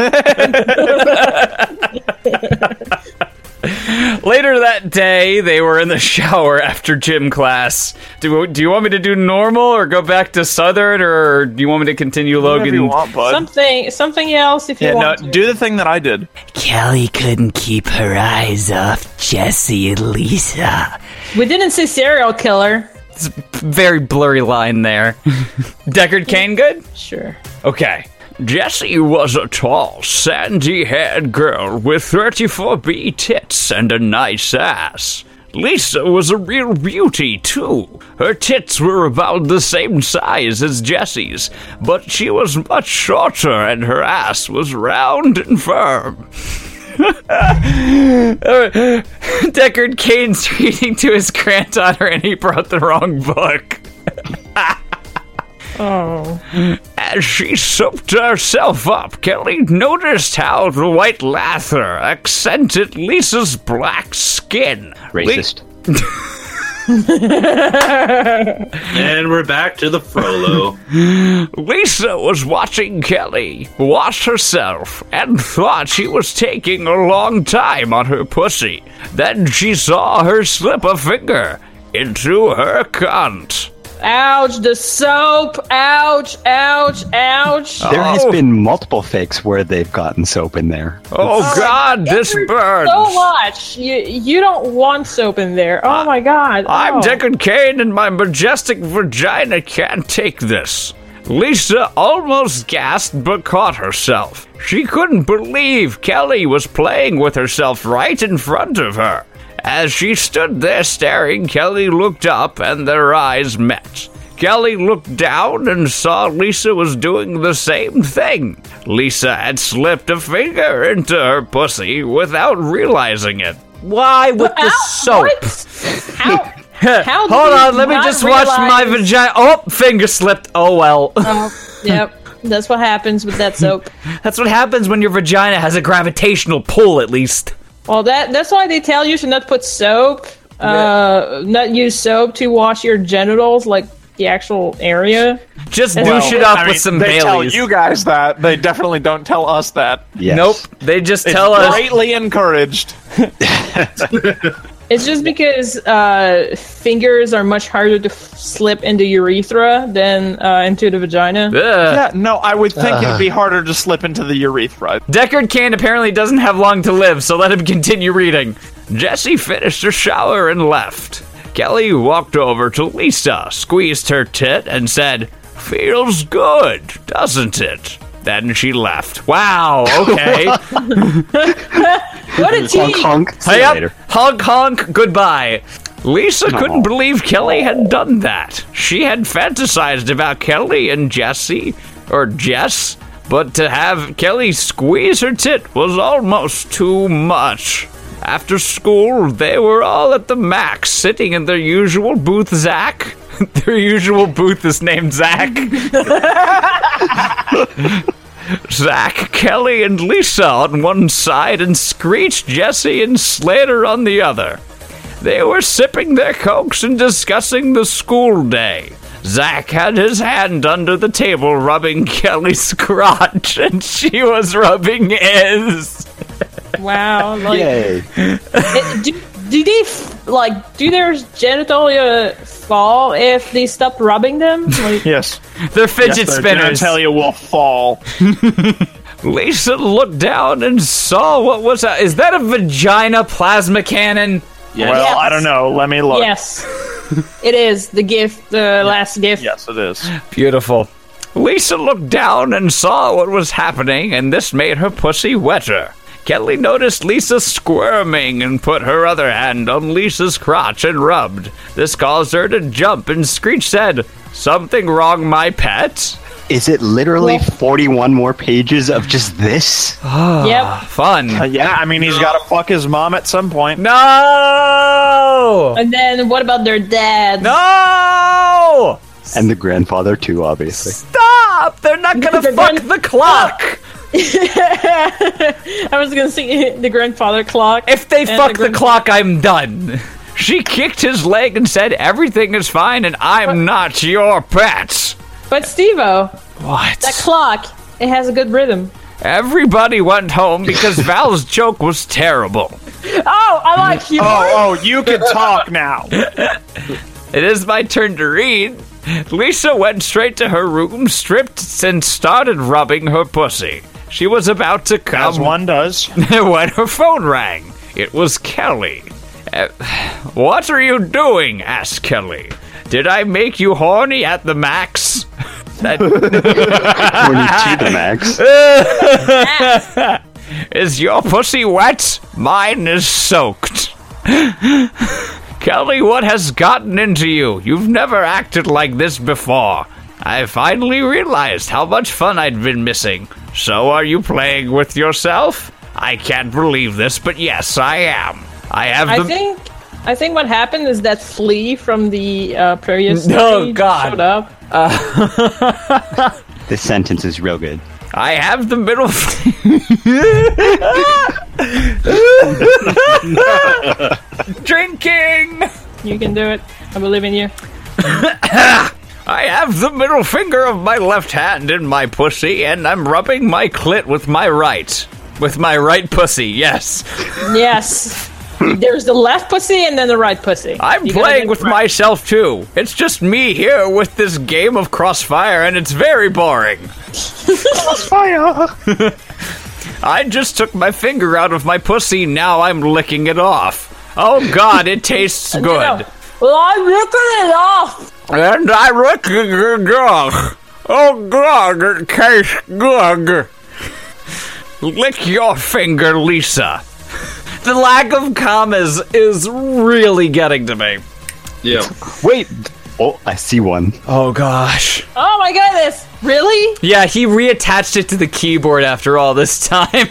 Later that day, they were in the shower after gym class. Do, do you want me to do normal or go back to Southern, or do you want me to continue, Logan?
Whatever you want, bud.
Something something else if you
yeah, no,
want to.
do the thing that I did.
Kelly couldn't keep her eyes off Jesse and Lisa.
We didn't say serial killer.
It's a very blurry line there. Deckard Cain, good?
Sure.
Okay. Jessie was a tall, sandy-haired girl with thirty-four B tits and a nice ass. Lisa was a real beauty, too. Her tits were about the same size as Jessie's, but she was much shorter and her ass was round and firm. Deckard Cain's reading to his granddaughter and he brought the wrong book.
Oh.
As she soaped herself up, Kelly noticed how the white lather accented Lisa's black skin.
Racist.
And we're back to the Frollo.
Lisa was watching Kelly wash herself and thought she was taking a long time on her pussy. Then she saw her slip a finger into her cunt.
Ouch, the soap. Ouch, ouch, ouch.
There has
Oh.
been multiple fakes where they've gotten soap in there.
Oh, God, this burns.
So much. You you don't want soap in there. Oh my god.
I'm
oh.
Deckard Cain and my majestic vagina can't take this. Lisa almost gasped but caught herself. She couldn't believe Kelly was playing with herself right in front of her. As she stood there staring, Kelly looked up and their eyes met. Kelly looked down and saw Lisa was doing the same thing. Lisa had slipped a finger into her pussy without realizing it. Why with the soap?
How? How
Hold
did
on,
you
let me
not
just watch my
realize-
vagina. Oh, finger slipped. Oh well.
Oh, yep. That's what happens with that soap.
That's what happens when your vagina has a gravitational pull, at least.
Well, that that's why they tell you to not put soap, uh, not use soap to wash your genitals, like the actual area.
Just
And-
douche it up
I
with
mean,
some
they
Baileys.
tell you guys that. They definitely don't tell us that.
Yes.
Nope. They just
It's
tell us.
greatly encouraged.
It's just because uh, fingers are much harder to f- slip into urethra than uh, into the vagina.
Ugh.
Yeah, no, I would think it'd be harder to slip into the urethra.
Deckard Cain apparently doesn't have long to live, so let him continue reading. Jessie finished her shower and left. Kelly walked over to Lisa, squeezed her tit, and said, "Feels good, doesn't it?" Then she left. Wow, okay.
What a team!
Honk, honk. See
Hey
you
up,
later.
honk honk, goodbye. Lisa couldn't believe Kelly had done that. She had fantasized about Kelly and Jessie, or Jess, but to have Kelly squeeze her tit was almost too much. After school, they were all at the Max, sitting in their usual booth, Zach. Their usual booth is named Zach. Zach, Kelly, and Lisa on one side, and Screech, Jessie, and Slater on the other. They were sipping their cokes and discussing the school day. Zach had his hand under the table rubbing Kelly's crotch, and she was rubbing his.
Wow. Like,
Yay.
it- do, do they, f- like, do their genitalia fall if they stop rubbing them? Like,
Yes.
They're fidget
Their
spinners.
genitalia will fall.
Lisa looked down and saw what was that. Is that a vagina plasma cannon?
Yes.
Well,
Yes.
I don't know. Let me look.
yes. It is the gift, the last gift.
Yes, it is.
Beautiful. Lisa looked down and saw what was happening, and this made her pussy wetter. Kelly noticed Lisa squirming and put her other hand on Lisa's crotch and rubbed. This caused her to jump, and Screech said, "Something wrong, my pet?"
Is it literally
Well-
forty-one more pages of just this?
Yep.
Fun.
Uh, yeah, I mean, he's got to fuck his mom at some point.
No!
And then what about their dad?
No!
And the grandfather, too, obviously.
Stop! They're not gonna
The
fuck
grand-
the clock!
I was gonna say the grandfather clock.
If they
and
fuck the
grand-
clock, I'm done. She kicked his leg and said, "Everything is fine and I'm not your pet."
But Steve-O,
What?
that clock, it has a good rhythm.
Everybody went home because Val's joke was terrible.
Oh, I like humor.
Oh, oh, you can talk now.
It is my turn to read. Lisa went straight to her room, stripped, and started rubbing her pussy. She was about to come
As one does.
when her phone rang. It was Kelly. Uh, "What are you doing?" asked Kelly. "Did I make you horny at the Max?" That-
Horny to the max.
Is your pussy wet? Mine is soaked. Kelly, what has gotten into you? You've never acted like this before. I finally realized how much fun I'd been missing. So are you playing with yourself? I can't believe this, but yes, I am. I have
I
the...
think I think what happened is that Flea from the uh, previous
Oh,
stage
God.
showed up.
This sentence is real good.
I have the middle... Drinking!
You can do it. I believe in you.
I have the middle finger of my left hand in my pussy, and I'm rubbing my clit with my right. With my right pussy, yes.
Yes. There's the left pussy and then the right pussy.
I'm
You gotta
playing
get
with
right.
myself too. It's just me here with this game of Crossfire, and it's very boring.
Crossfire.
I just took my finger out of my pussy, now I'm licking it off. Oh god, it tastes good.
No. Well, I'm licking it off.
And I lick it good. Oh god, it tastes good. Lick your finger, Lisa. The lack of commas is really getting to me.
Yeah.
Wait. Oh, I see one.
Oh gosh.
Oh my goodness. Really?
Yeah, he reattached it to the keyboard after all this time.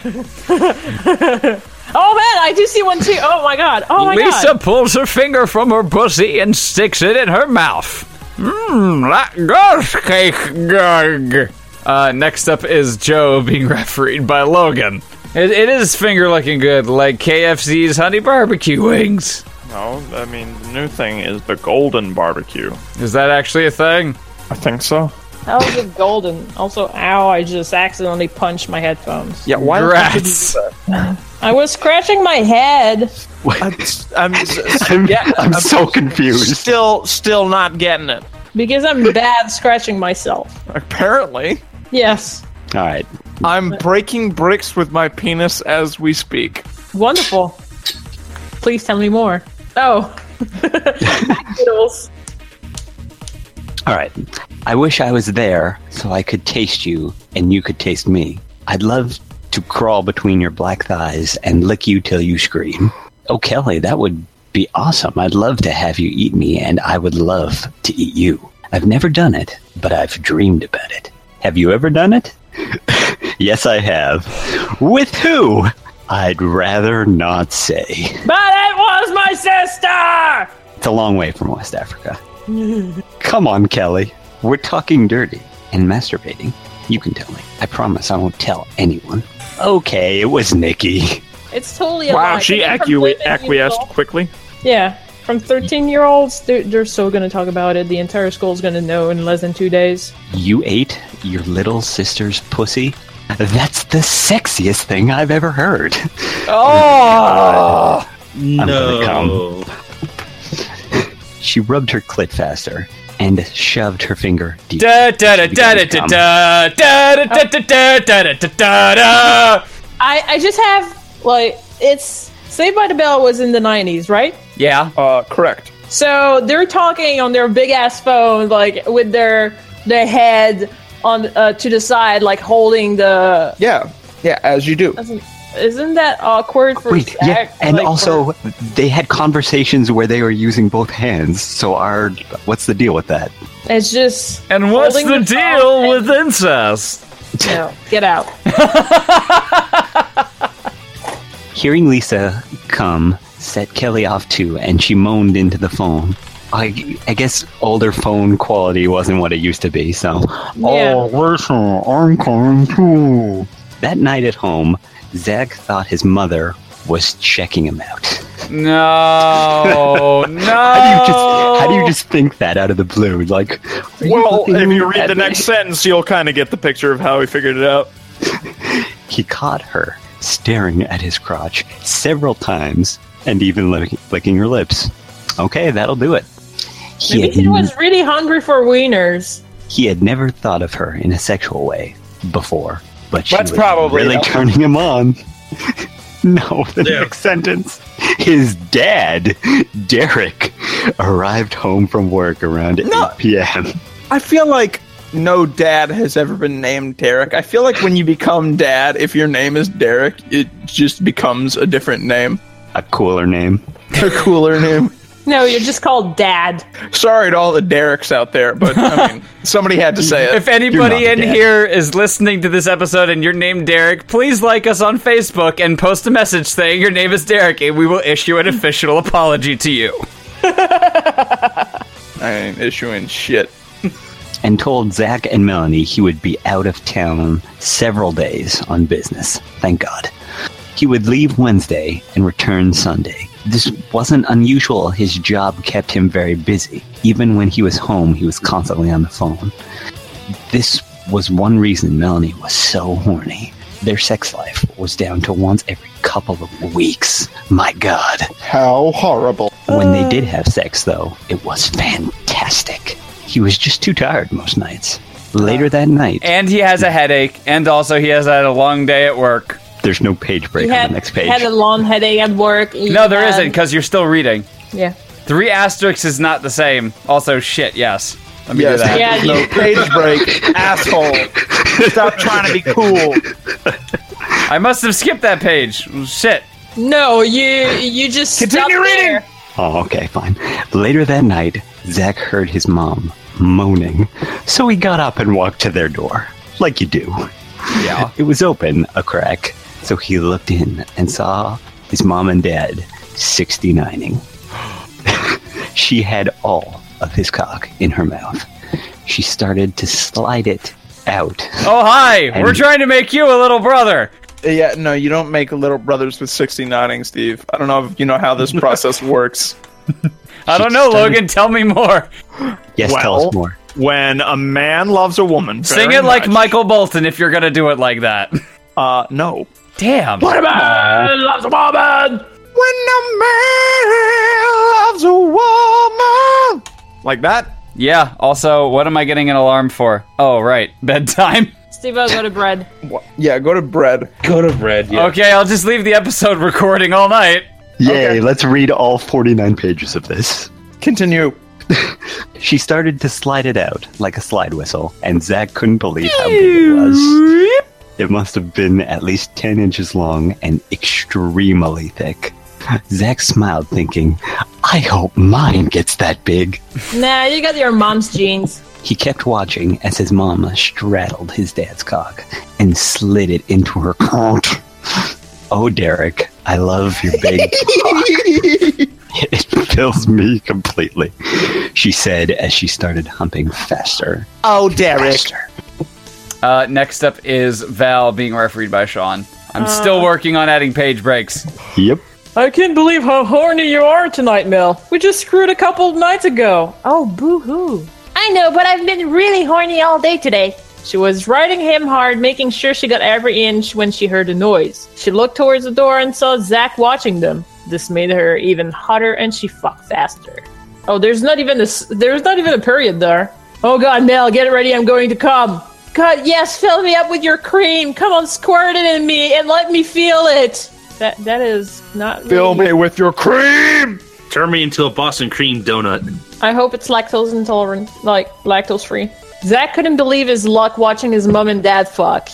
Oh man, I do see one too. Oh my god. Oh my
Lisa
god.
pulls her finger from her pussy and sticks it in her mouth. Mmm, that ghost cake gug. Uh, next up is Joe being refereed by Logan. It, it is finger looking good, like K F C's honey barbecue wings.
No, I mean, the new thing is the golden barbecue.
Is that actually a thing?
I think so.
How is it golden? Also, ow, I just accidentally punched my headphones.
Yeah, why
Rats.
did you do that?
I was scratching my head.
I'm, I'm,
I'm,
yeah,
I'm so confused.
Still, still not getting it.
Because I'm bad scratching myself.
Apparently.
Yes.
All right.
I'm breaking bricks with my penis as we speak.
Wonderful. Please tell me more. Oh. Noodles.
All right. I wish I was there so I could taste you and you could taste me. I'd love to crawl between your black thighs and lick you till you scream. Oh, Kelly, that would be awesome. I'd love to have you eat me, and I would love to eat you. I've never done it, but I've dreamed about it. Have you ever done it? Yes, I have. With who? I'd rather not say.
But it was my sister!
It's a long way from West Africa. Come on, Kelly. We're talking dirty and masturbating. You can tell me. I promise I won't tell anyone. Okay, it was Nikki.
It's totally a
Wow,
lie.
she
From
accu-
women, you
acquiesced
know?
quickly.
Yeah. From thirteen-year-olds, they're, they're so going to talk about it. The entire school's going to know in less than two days.
You ate your little sister's pussy? That's the sexiest thing I've ever heard.
Oh!
I'm
No.
gonna come. She rubbed her clit faster and shoved her finger deep.
Da da da da da da da da da da da da da da da.
I, I just have, like, it's... Saved by the Bell was in the nineties, right?
Yeah.
Uh, correct.
So they're talking on their big-ass phone, like, with their their head on uh, to the side, like, holding the...
Yeah. Yeah, as you do.
Isn't, isn't that awkward for
Wait, yeah,
Zach?
and
Like,
also they had conversations where they were using both hands. So, our what's the deal with that?
for- It's just...
And what's
holding
the
phone
deal
and-
with incest?
No, get out.
Hearing Lisa come set Kelly off too, and she moaned into the phone. I, I guess older phone quality wasn't what it used to be, so.
Yeah.
Oh, listen, I'm coming too. That night at home, Zach thought his mother was checking him out.
No, no.
How do you just how do you just think that out of the blue? Like, are you
Well,
looking
if you read
at
the
me?
next sentence, you'll kind of get the picture of how he figured it out.
He caught her staring at his crotch several times and even lick- licking her lips. Okay, that'll do it. He
Maybe
had,
he was really hungry for wieners.
he had never thought of her in a sexual way before, but she
That's
was
probably
really
helpful.
turning him on. No, the
Yeah.
next sentence. His dad, Derek, arrived home from work around
No.
eight p.m.
I feel like no dad has ever been named Derek. I feel like when you become dad, if your name is Derek, it just becomes a different name.
A cooler name.
A cooler name.
No, you're just called Dad.
Sorry to all the Dereks out there, but I mean, somebody had to say it.
If anybody
You're
in
not dead.
here is listening to this episode and you're named Derek, please like us on Facebook and post a message saying your name is Derek, and we will issue an official apology to you.
I ain't issuing shit.
And told Zach and Melanie he would be out of town several days on business. Thank God. He would leave Wednesday and return Sunday. This wasn't unusual. His job kept him very busy. Even when he was home, he was constantly on the phone. This was one reason Melanie was so horny. Their sex life was down to once every couple of weeks. My God.
How horrible.
When they did have sex, though, it was fantastic. He was just too tired most nights. Later that night,
And he has a headache, and also he has had a long day at work.
there's no page break
He
on
had,
the next page.
had a long headache at work. He
No, there
had-
isn't, because you're still reading.
Yeah.
Three asterisks is not the same. Also, shit, yes. Let me
Yes,
do that.
Yeah,
no
you-
page break, asshole. Stop trying to be cool.
I must have skipped that page. Shit.
No, you you just
Continue
stop
reading.
there.
Oh, okay, fine. Later that night, Zach heard his mom moaning, so he got up and walked to their door, like you do.
Yeah.
It was open, a crack, so he looked in and saw his mom and dad sixty-nining. She had all of his cock in her mouth. She started to slide it out.
Oh, hi!
And-
We're trying to make you a little brother!
Yeah, no, you don't make little brothers with sixty nodding, Steve. I don't know if you know how this process works.
I don't know, Logan. Tell me more.
Yes,
well,
tell us more.
When a man loves a woman,
Sing
very
it like
much-
Michael Bolton if you're gonna do it like that.
Uh, no.
Damn.
When a man loves a woman. When a man loves a woman. Like that?
Yeah. Also, what am I getting an alarm for? Oh, right, bedtime.
Steve, I'll go to bread.
Yeah, go to bread.
Go to bread. Yeah.
Okay, I'll just leave the episode recording all night.
Yay,
Okay.
let's read all forty-nine pages of this.
Continue.
She started to slide it out like a slide whistle, and Zach couldn't believe how big it was. It must have been at least ten inches long and extremely thick. Zach smiled, thinking, I hope mine gets that big.
Nah, you got your mom's jeans.
He kept watching as his mom straddled his dad's cock and slid it into her cock. Oh, Derek, I love your big cock. It fills me completely, she said as she started humping faster.
Oh, Derek.
Faster.
Uh, next up is Val being refereed by Sean. I'm
Uh.
still working on adding page breaks.
Yep.
I can't believe how horny you are tonight, Mel. We just screwed a couple of nights ago. Oh, boo-hoo. I know, but I've been really horny all day today. She was riding him hard, making sure she got every inch when she heard the noise. She looked towards the door and saw Zach watching them. This made her even hotter, and she fucked faster. Oh, there's not even a, s- there's not even a period there. Oh god, Mel, get ready, I'm going to come. God, yes, fill me up with your cream. Come on, squirt it in me and let me feel it. That That is not really...
Fill me with your cream!
Turn me into a Boston cream donut.
I hope it's lactose intolerant, like lactose free. Zach couldn't believe his luck watching his mom and dad fuck.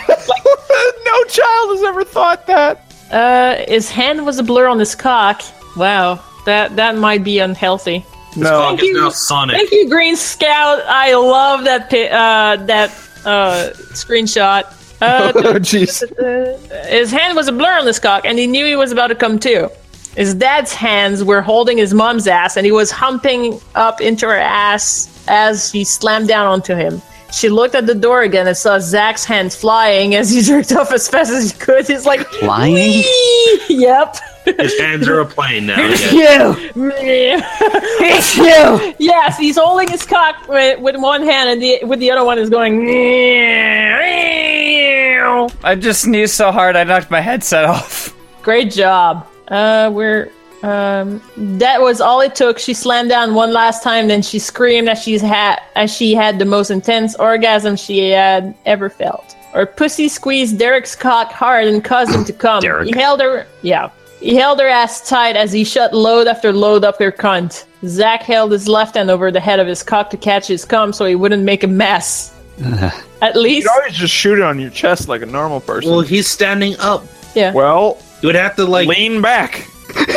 No child has ever thought that.
Uh, his hand was a blur on his cock. Wow, that that might be unhealthy.
This cock is now Sonic.
Thank you, Green Scout. I love that pi- uh that uh screenshot. Uh,
Oh, jeez.
his hand was a blur on his cock, and he knew he was about to come too. His dad's hands were holding his mom's ass, and he was humping up into her ass as she slammed down onto him. She looked at the door again and saw Zach's hands flying as he jerked off as fast as he could. He's like,
Flying?
"Whee!" Yep.
His hands are a plane now.
It's
Yeah.
you. It's you. Yes, he's holding his cock with, with one hand, and the, with the other one is going.
I just sneezed so hard I knocked my headset off.
Great job. Uh, we're um. That was all it took. She slammed down one last time, then she screamed as she's had as she had the most intense orgasm she had ever felt. Her pussy squeezed Derek's cock hard and caused him to come.
Derek.
He held her. Yeah. He held her ass tight as he shot load after load up her cunt. Zach held his left hand over the head of his cock to catch his cum so he wouldn't make a mess. At least.
You always just shoot it on your chest like a normal person.
Well, he's standing up.
Yeah.
Well,
you would have to like
lean back.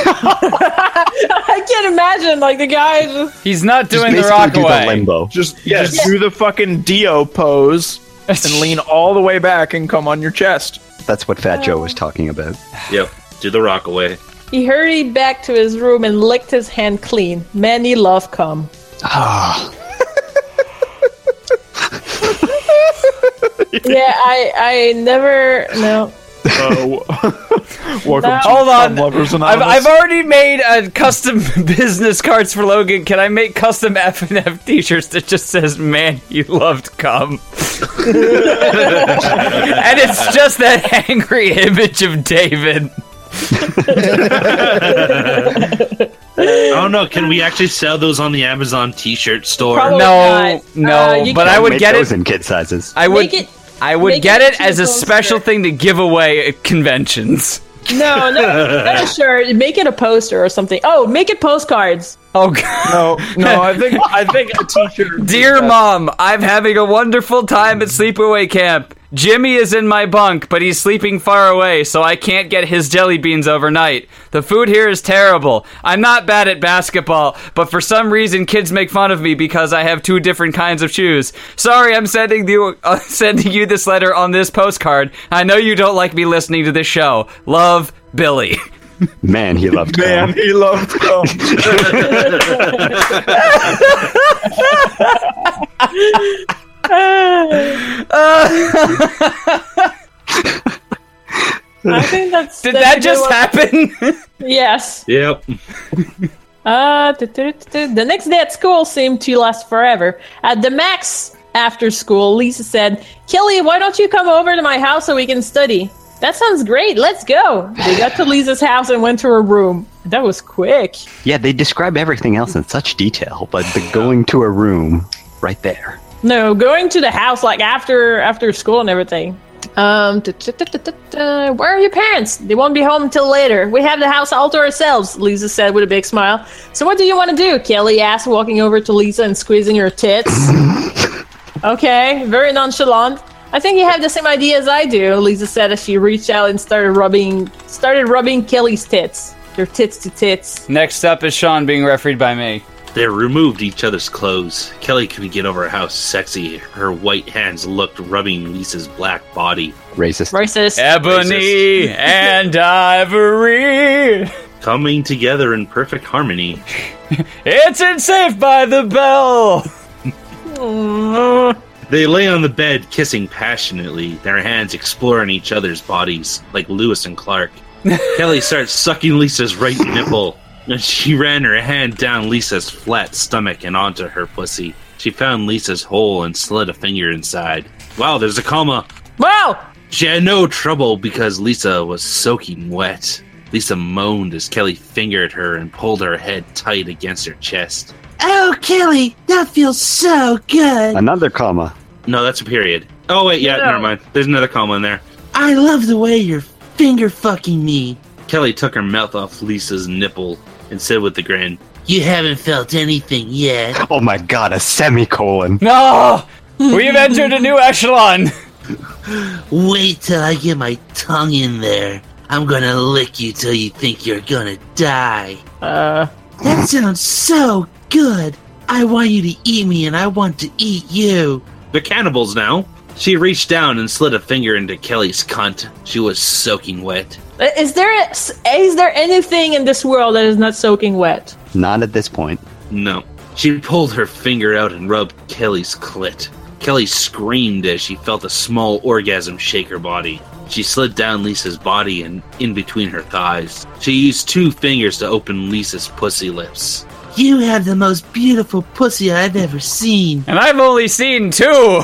I can't imagine, like, the guy just...
He's not doing the
basically
rock
do the
away.
limbo.
Just,
Yes.
just do the fucking Dio pose and lean all the way back and come on your chest.
That's what Fat Joe was talking about.
Yep. Do the rock away.
He hurried back to his room and licked his hand clean. Man, he loved cum.
Ah,
Yeah, I I never... No.
Uh, welcome
No.
to
Hold on.
Cum Lovers
I've,
Anonymous.
I've already made uh, custom business cards for Logan. Can I make custom F and F t-shirts that just says, man, you loved cum? And it's just that angry image of David.
I don't know. Can we actually sell those on the Amazon T-shirt store?
Probably
No,
not.
no,
Uh, you
but
can-
I would
make
get
those
it.
in kid sizes.
I would,
Make it-
I would
make
get
it
it as a
poster.
special thing to give away at conventions.
No, no, not a shirt. Make it a poster or something. Oh, make it postcards.
Oh, God.
No, no, I think I think a t-shirt.
Dear Mom, I'm having a wonderful time at sleepaway camp. Jimmy is in my bunk, but he's sleeping far away, so I can't get his jelly beans overnight. The food here is terrible. I'm not bad at basketball, but for some reason kids make fun of me because I have two different kinds of shoes. Sorry, I'm sending you uh, sending you this letter on this postcard. I know you don't like me listening to this show. Love, Billy.
Man, he loved
Man,
cum.
he loved cum.
I think that's.
Did
that's
that just happen?
Yes.
Yep.
Uh, tu- tu- tu- tu. The next day at school seemed to last forever. At the max after school, Lisa said, Kelly, why don't you come over to my house so we can study? That sounds great. Let's go. They got to Lisa's house and went to her room. That was quick.
Yeah, they describe everything else in such detail, but the going to a room, right there.
No, going to the house like after after school and everything. Um, tu- tu- tu- tu- tu- tu. Where are your parents? They won't be home until later. We have the house all to ourselves, Lisa said with a big smile. So what do you want to do? Kelly asked, walking over to Lisa and squeezing her tits. Okay, very nonchalant. I think you have the same idea as I do, Lisa said as she reached out and started rubbing started rubbing Kelly's tits. Their tits to tits.
Next up is Sean being refereed by me.
They removed each other's clothes. Kelly couldn't get over how sexy her white hands looked rubbing Lisa's black body.
Racist.
Racist.
Ebony and ivory.
Coming together in perfect harmony.
It's in Saved by the Bell.
They lay on the bed, kissing passionately, their hands exploring each other's bodies, like Lewis and Clark. Kelly starts sucking Lisa's right nipple. And she ran her hand down Lisa's flat stomach and onto her pussy. She found Lisa's hole and slid a finger inside. Wow, there's a comma.
Wow!
She had no trouble because Lisa was soaking wet. Lisa moaned as Kelly fingered her and pulled her head tight against her chest.
Oh, Kelly, that feels so good.
Another comma.
No, that's a period. Oh, wait, yeah,
No.
never mind. There's another comma in there.
I love the way you're finger fucking me.
Kelly took her mouth off Lisa's nipple and said with a grin,
You haven't felt anything yet.
Oh my god, a semicolon.
No! We've entered a new echelon.
Wait till I get my tongue in there. I'm gonna lick you till you think you're gonna die.
Uh,
That sounds so good. I want you to eat me and I want to eat you.
They're cannibals now. She reached down and slid a finger into Kelly's cunt. She was soaking wet.
is there is there anything in this world that is not soaking wet?
Not at this point.
No. She pulled her finger out and rubbed Kelly's clit. Kelly screamed as she felt a small orgasm shake her body. She slid down Lisa's body and in between her thighs. She used two fingers to open Lisa's pussy lips.
You have the most beautiful pussy I've ever seen.
And I've only seen two.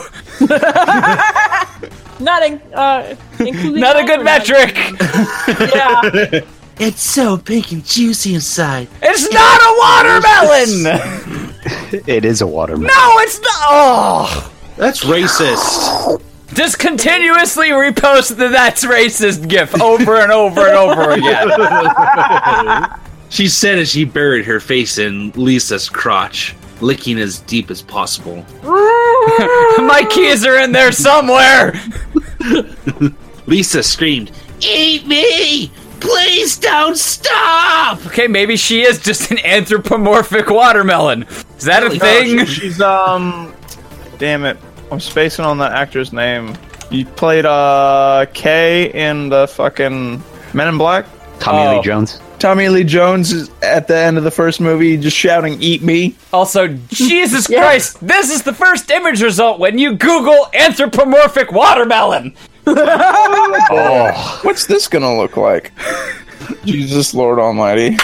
Not in, uh, including
Not a good metric.
Yeah.
It's so pink and juicy inside.
It's not a watermelon.
It is a watermelon.
No, it's not. Oh.
That's racist.
Just continuously repost the "that's racist" gif over and over and over again.
She said as she buried her face in Lisa's crotch, licking as deep as possible.
My keys are in there somewhere.
Lisa screamed,
Eat me! Please don't stop!
Okay, maybe she is just an anthropomorphic watermelon. Is that a thing?
She's, um... Damn it. I'm spacing on the actor's name. You played, uh... Kay in the fucking Men in Black?
Tommy
Oh.
Lee Jones.
Tommy Lee Jones is at the end of the first movie just shouting, "Eat me."
Also, Jesus Christ, this is the first image result when you Google anthropomorphic watermelon.
Oh, what's this gonna look like? Jesus Lord Almighty.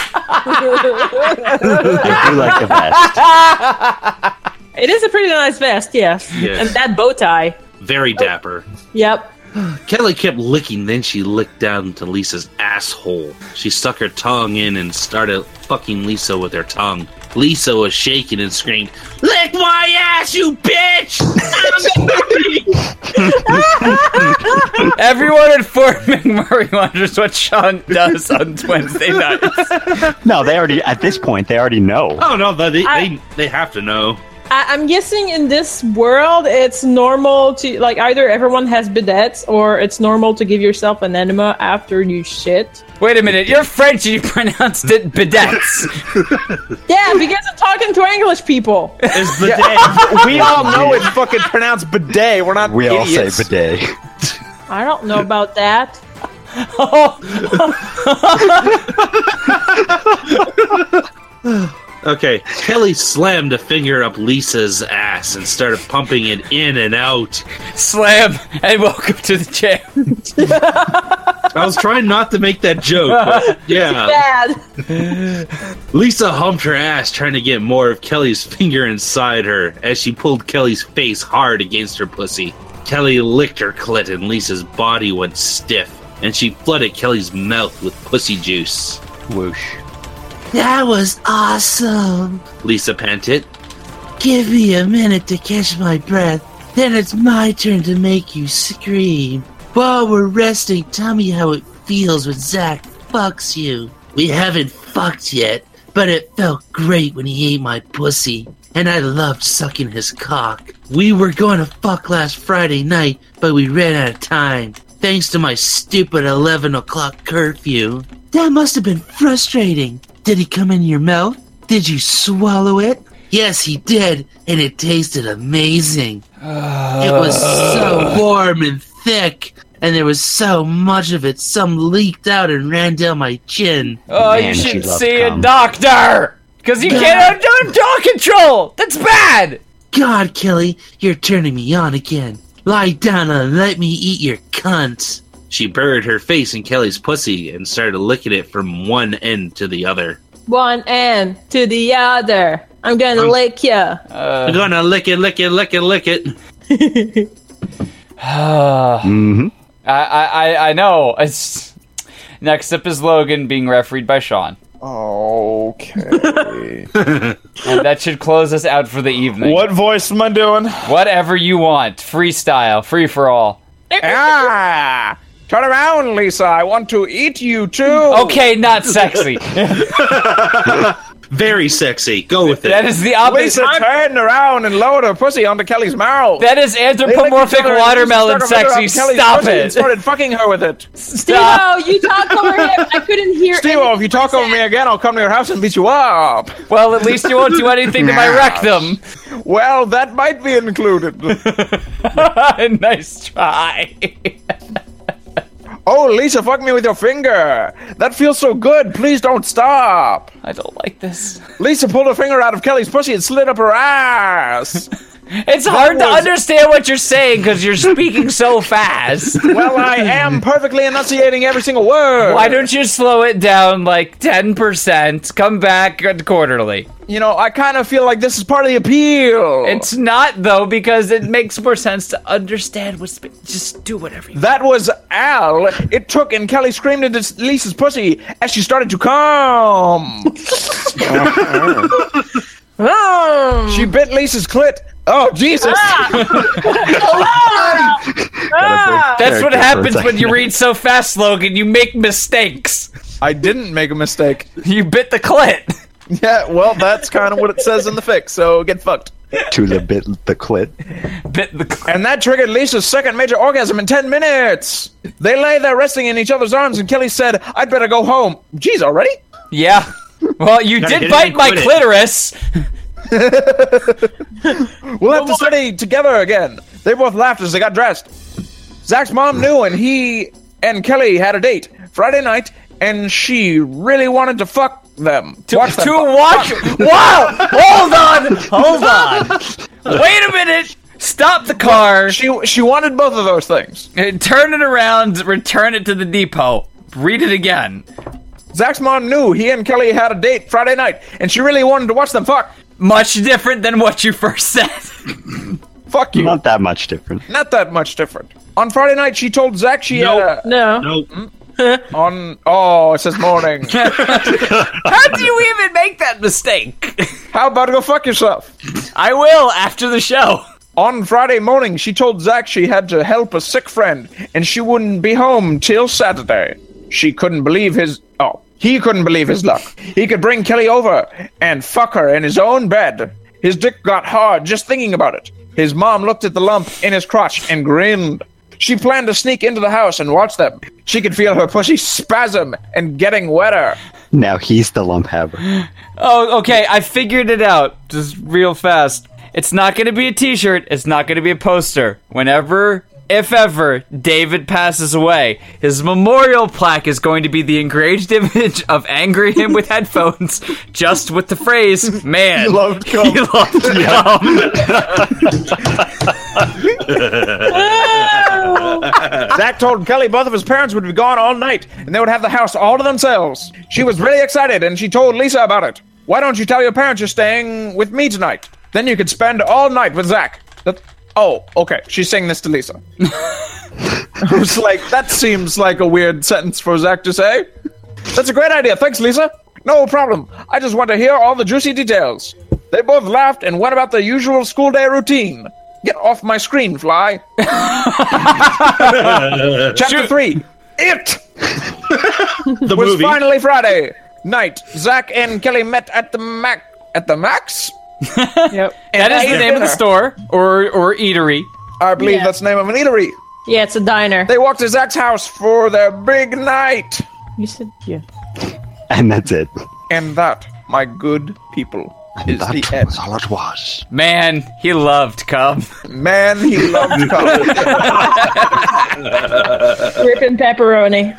I do like the vest.
It is a pretty nice vest, yes.
Yes.
And that bow tie.
very dapper.
Yep.
Kelly kept licking, then she licked down to Lisa's asshole. She stuck her tongue in and started fucking Lisa with her tongue. Lisa was shaking and screamed, "Lick my ass, you bitch!"
Everyone in Fort McMurray wonders what Sean does on Wednesday nights.
No, they already, at this point, they already know.
Oh, no, they,
I-
they, they have to know.
I- I'm guessing in this world, it's normal to, like, either everyone has bidets or it's normal to give yourself an enema after you shit.
Wait a minute, you're French and you pronounced it bidets.
Yeah, because I'm talking to English people.
It's bidet.
Yeah, we all know it's fucking pronounced bidet. We're not
We all
idiots.
say bidet.
I don't know about that.
Okay, Kelly slammed a finger up Lisa's ass and started pumping it in and out.
Slam, and welcome to the jam.
I was trying not to make that joke, but yeah.
Bad.
Lisa humped her ass trying to get more of Kelly's finger inside her as she pulled Kelly's face hard against her pussy. Kelly licked her clit and Lisa's body went stiff, and she flooded Kelly's mouth with pussy juice.
Whoosh.
That was awesome.
Lisa panted.
Give me a minute to catch my breath. Then it's my turn to make you scream. While we're resting, tell me how it feels when Zach fucks you. We haven't fucked yet, but it felt great when he ate my pussy. And I loved sucking his cock. We were going to fuck last Friday night, but we ran out of time. Thanks to my stupid eleven o'clock curfew. That must have been frustrating. Did he come in your mouth? Did you swallow it? Yes, he did, and it tasted amazing. It was so warm and thick, and there was so much of it, some leaked out and ran down my chin.
Oh, Man, you should see a doctor! Because you God. can't have jaw control! That's bad!
God, Kelly, you're turning me on again. Lie down and let me eat your cunt.
She buried her face in Kelly's pussy and started licking it from one end to the other.
One end to the other. I'm gonna I'm, lick ya.
Uh, I'm gonna lick it, lick it, lick it, lick it.
mm-hmm. I, I, I know. It's... Next up is Logan being refereed by Sean.
Okay.
And that should close us out for the evening.
What voice am I doing?
Whatever you want. Freestyle. Free for all.
Ah! Turn around, Lisa. I want to eat you too.
Okay, not sexy.
Very sexy. Go with it.
That is the opposite.
Lisa turned around and lowered her pussy onto Kelly's mouth.
That is anthropomorphic watermelon sexy. Stop it.
And started fucking her with it.
Steve-O, you talked over him. I couldn't hear
Steve-O, if you talk over me again, I'll come to your house and beat you up.
Well, at least you won't do anything to my rectum.
Well, that might be included.
Nice try.
Oh, Lisa, fuck me with your finger. That feels so good. Please don't stop.
I don't like this.
Lisa pulled her finger out of Kelly's pussy and slid up her ass.
It's hard was... to understand what you're saying because you're speaking so fast.
Well, I am perfectly enunciating every single word.
Why don't you slow it down like ten percent? Come back quarterly.
You know, I kind of feel like this is part of the appeal.
It's not, though, because it makes more sense to understand what's... Been... Just do whatever you
That want. was Al. It took, and Kelly screamed into Lisa's pussy as she started to come. She bit Lisa's clit. Oh, Jesus.
Ah. Ah. That's what happens when you read so fast, Logan. You make mistakes.
I didn't make a mistake.
You bit the clit.
Yeah, well, that's kind of what it says in the fic, so get fucked.
Tula bit the clit.
Bit the clit.
And that triggered Lisa's second major orgasm in ten minutes. They lay there resting in each other's arms, and Kelly said, I'd better go home. Jeez, already?
Yeah. Well, you did bite my clitoris.
We'll have to study together again. They both laughed as they got dressed. Zach's mom knew, and he and Kelly had a date Friday night, and she really wanted to fuck them.
To
watch them
to
fuck.
watch. Wow! Hold on! Hold on! Wait a minute! Stop the car.
She she wanted both of those things.
Turn it around. Return it to the depot. Read it again.
Zach's mom knew he and Kelly had a date Friday night, and she really wanted to watch them fuck.
Much different than what you first said.
Fuck you.
Not that much different.
Not that much different. On Friday night, she told Zach she
nope.
had a...
No.
Nope.
On... Oh, it says morning.
How do you even make that mistake?
How about to go fuck yourself?
I will after the show.
On Friday morning, she told Zach she had to help a sick friend, and she wouldn't be home till Saturday. She couldn't believe his... Oh. He couldn't believe his luck. He could bring Kelly over and fuck her in his own bed. His dick got hard just thinking about it. His mom looked at the lump in his crotch and grinned. She planned to sneak into the house and watch them. She could feel her pussy spasm and getting wetter.
Now he's the lump haver.
Oh, okay, I figured it out. Just real fast. It's not going to be a t-shirt. It's not going to be a poster. Whenever... If ever David passes away, his memorial plaque is going to be the engraved image of angry him with headphones, just with the phrase, man,
he loved cum.
He loved cum.
Zach told Kelly both of his parents would be gone all night, and they would have the house all to themselves. She was really excited, and she told Lisa about it. Why don't you tell your parents you're staying with me tonight? Then you could spend all night with Zach. That, oh, okay. She's saying this to Lisa. I was like, that seems like a weird sentence for Zach to say. That's a great idea. Thanks, Lisa. No problem. I just want to hear all the juicy details. They both laughed and went about their usual school day routine. Get off my screen, Fly. Chapter three. It
The
was
movie.
finally Friday night. Zach and Kelly met at the Mac. At the Max?
Yep.
That is the name of the store or or eatery.
I believe
Yeah.
that's the name of an eatery.
Yeah, it's a diner.
They walked to Zach's house for their big night.
You said, yeah.
And that's it.
And that, my good people, is
that
the end.
was all it was.
Man, he loved cum.
Man, he loved cum.
Ripping pepperoni.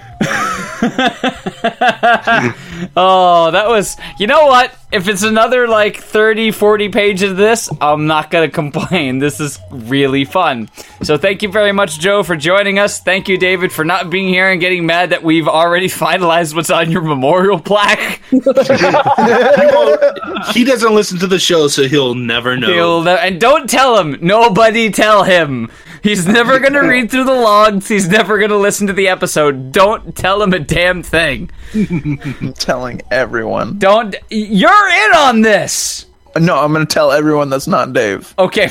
Oh, that was... You know what? If it's another, like, thirty, forty pages of this, I'm not gonna complain. This is really fun. So thank you very much, Joe, for joining us. Thank you, David, for not being here and getting mad that we've already finalized what's on your memorial plaque.
He doesn't listen to the show, so he'll never know.
He'll ne- and don't tell him. Nobody tell him. He's never going to read through the logs. He's never going to listen to the episode. Don't tell him a damn thing.
I'm telling everyone.
Don't. You're in on this.
No, I'm going to tell everyone that's not Dave.
Okay.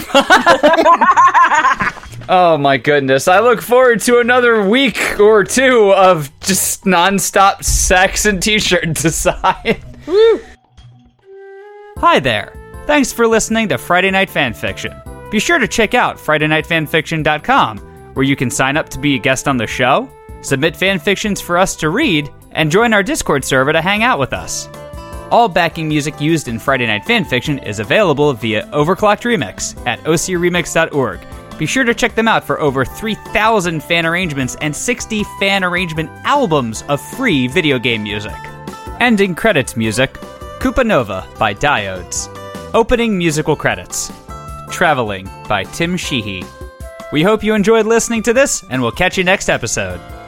Oh my goodness. I look forward to another week or two of just nonstop sex and t-shirt design. Woo. Hi there. Thanks for listening to Friday Night Fanfiction. Be sure to check out Friday Night Fanfiction dot com, where you can sign up to be a guest on the show, submit fanfictions for us to read, and join our Discord server to hang out with us. All backing music used in Friday Night Fanfiction is available via Overclocked Remix at o c remix dot org. Be sure to check them out for over three thousand fan arrangements and sixty fan arrangement albums of free video game music. Ending credits music, Koopa Nova by Diodes. Opening musical credits, Traveling by Tim Sheehy. We hope you enjoyed listening to this, and we'll catch you next episode.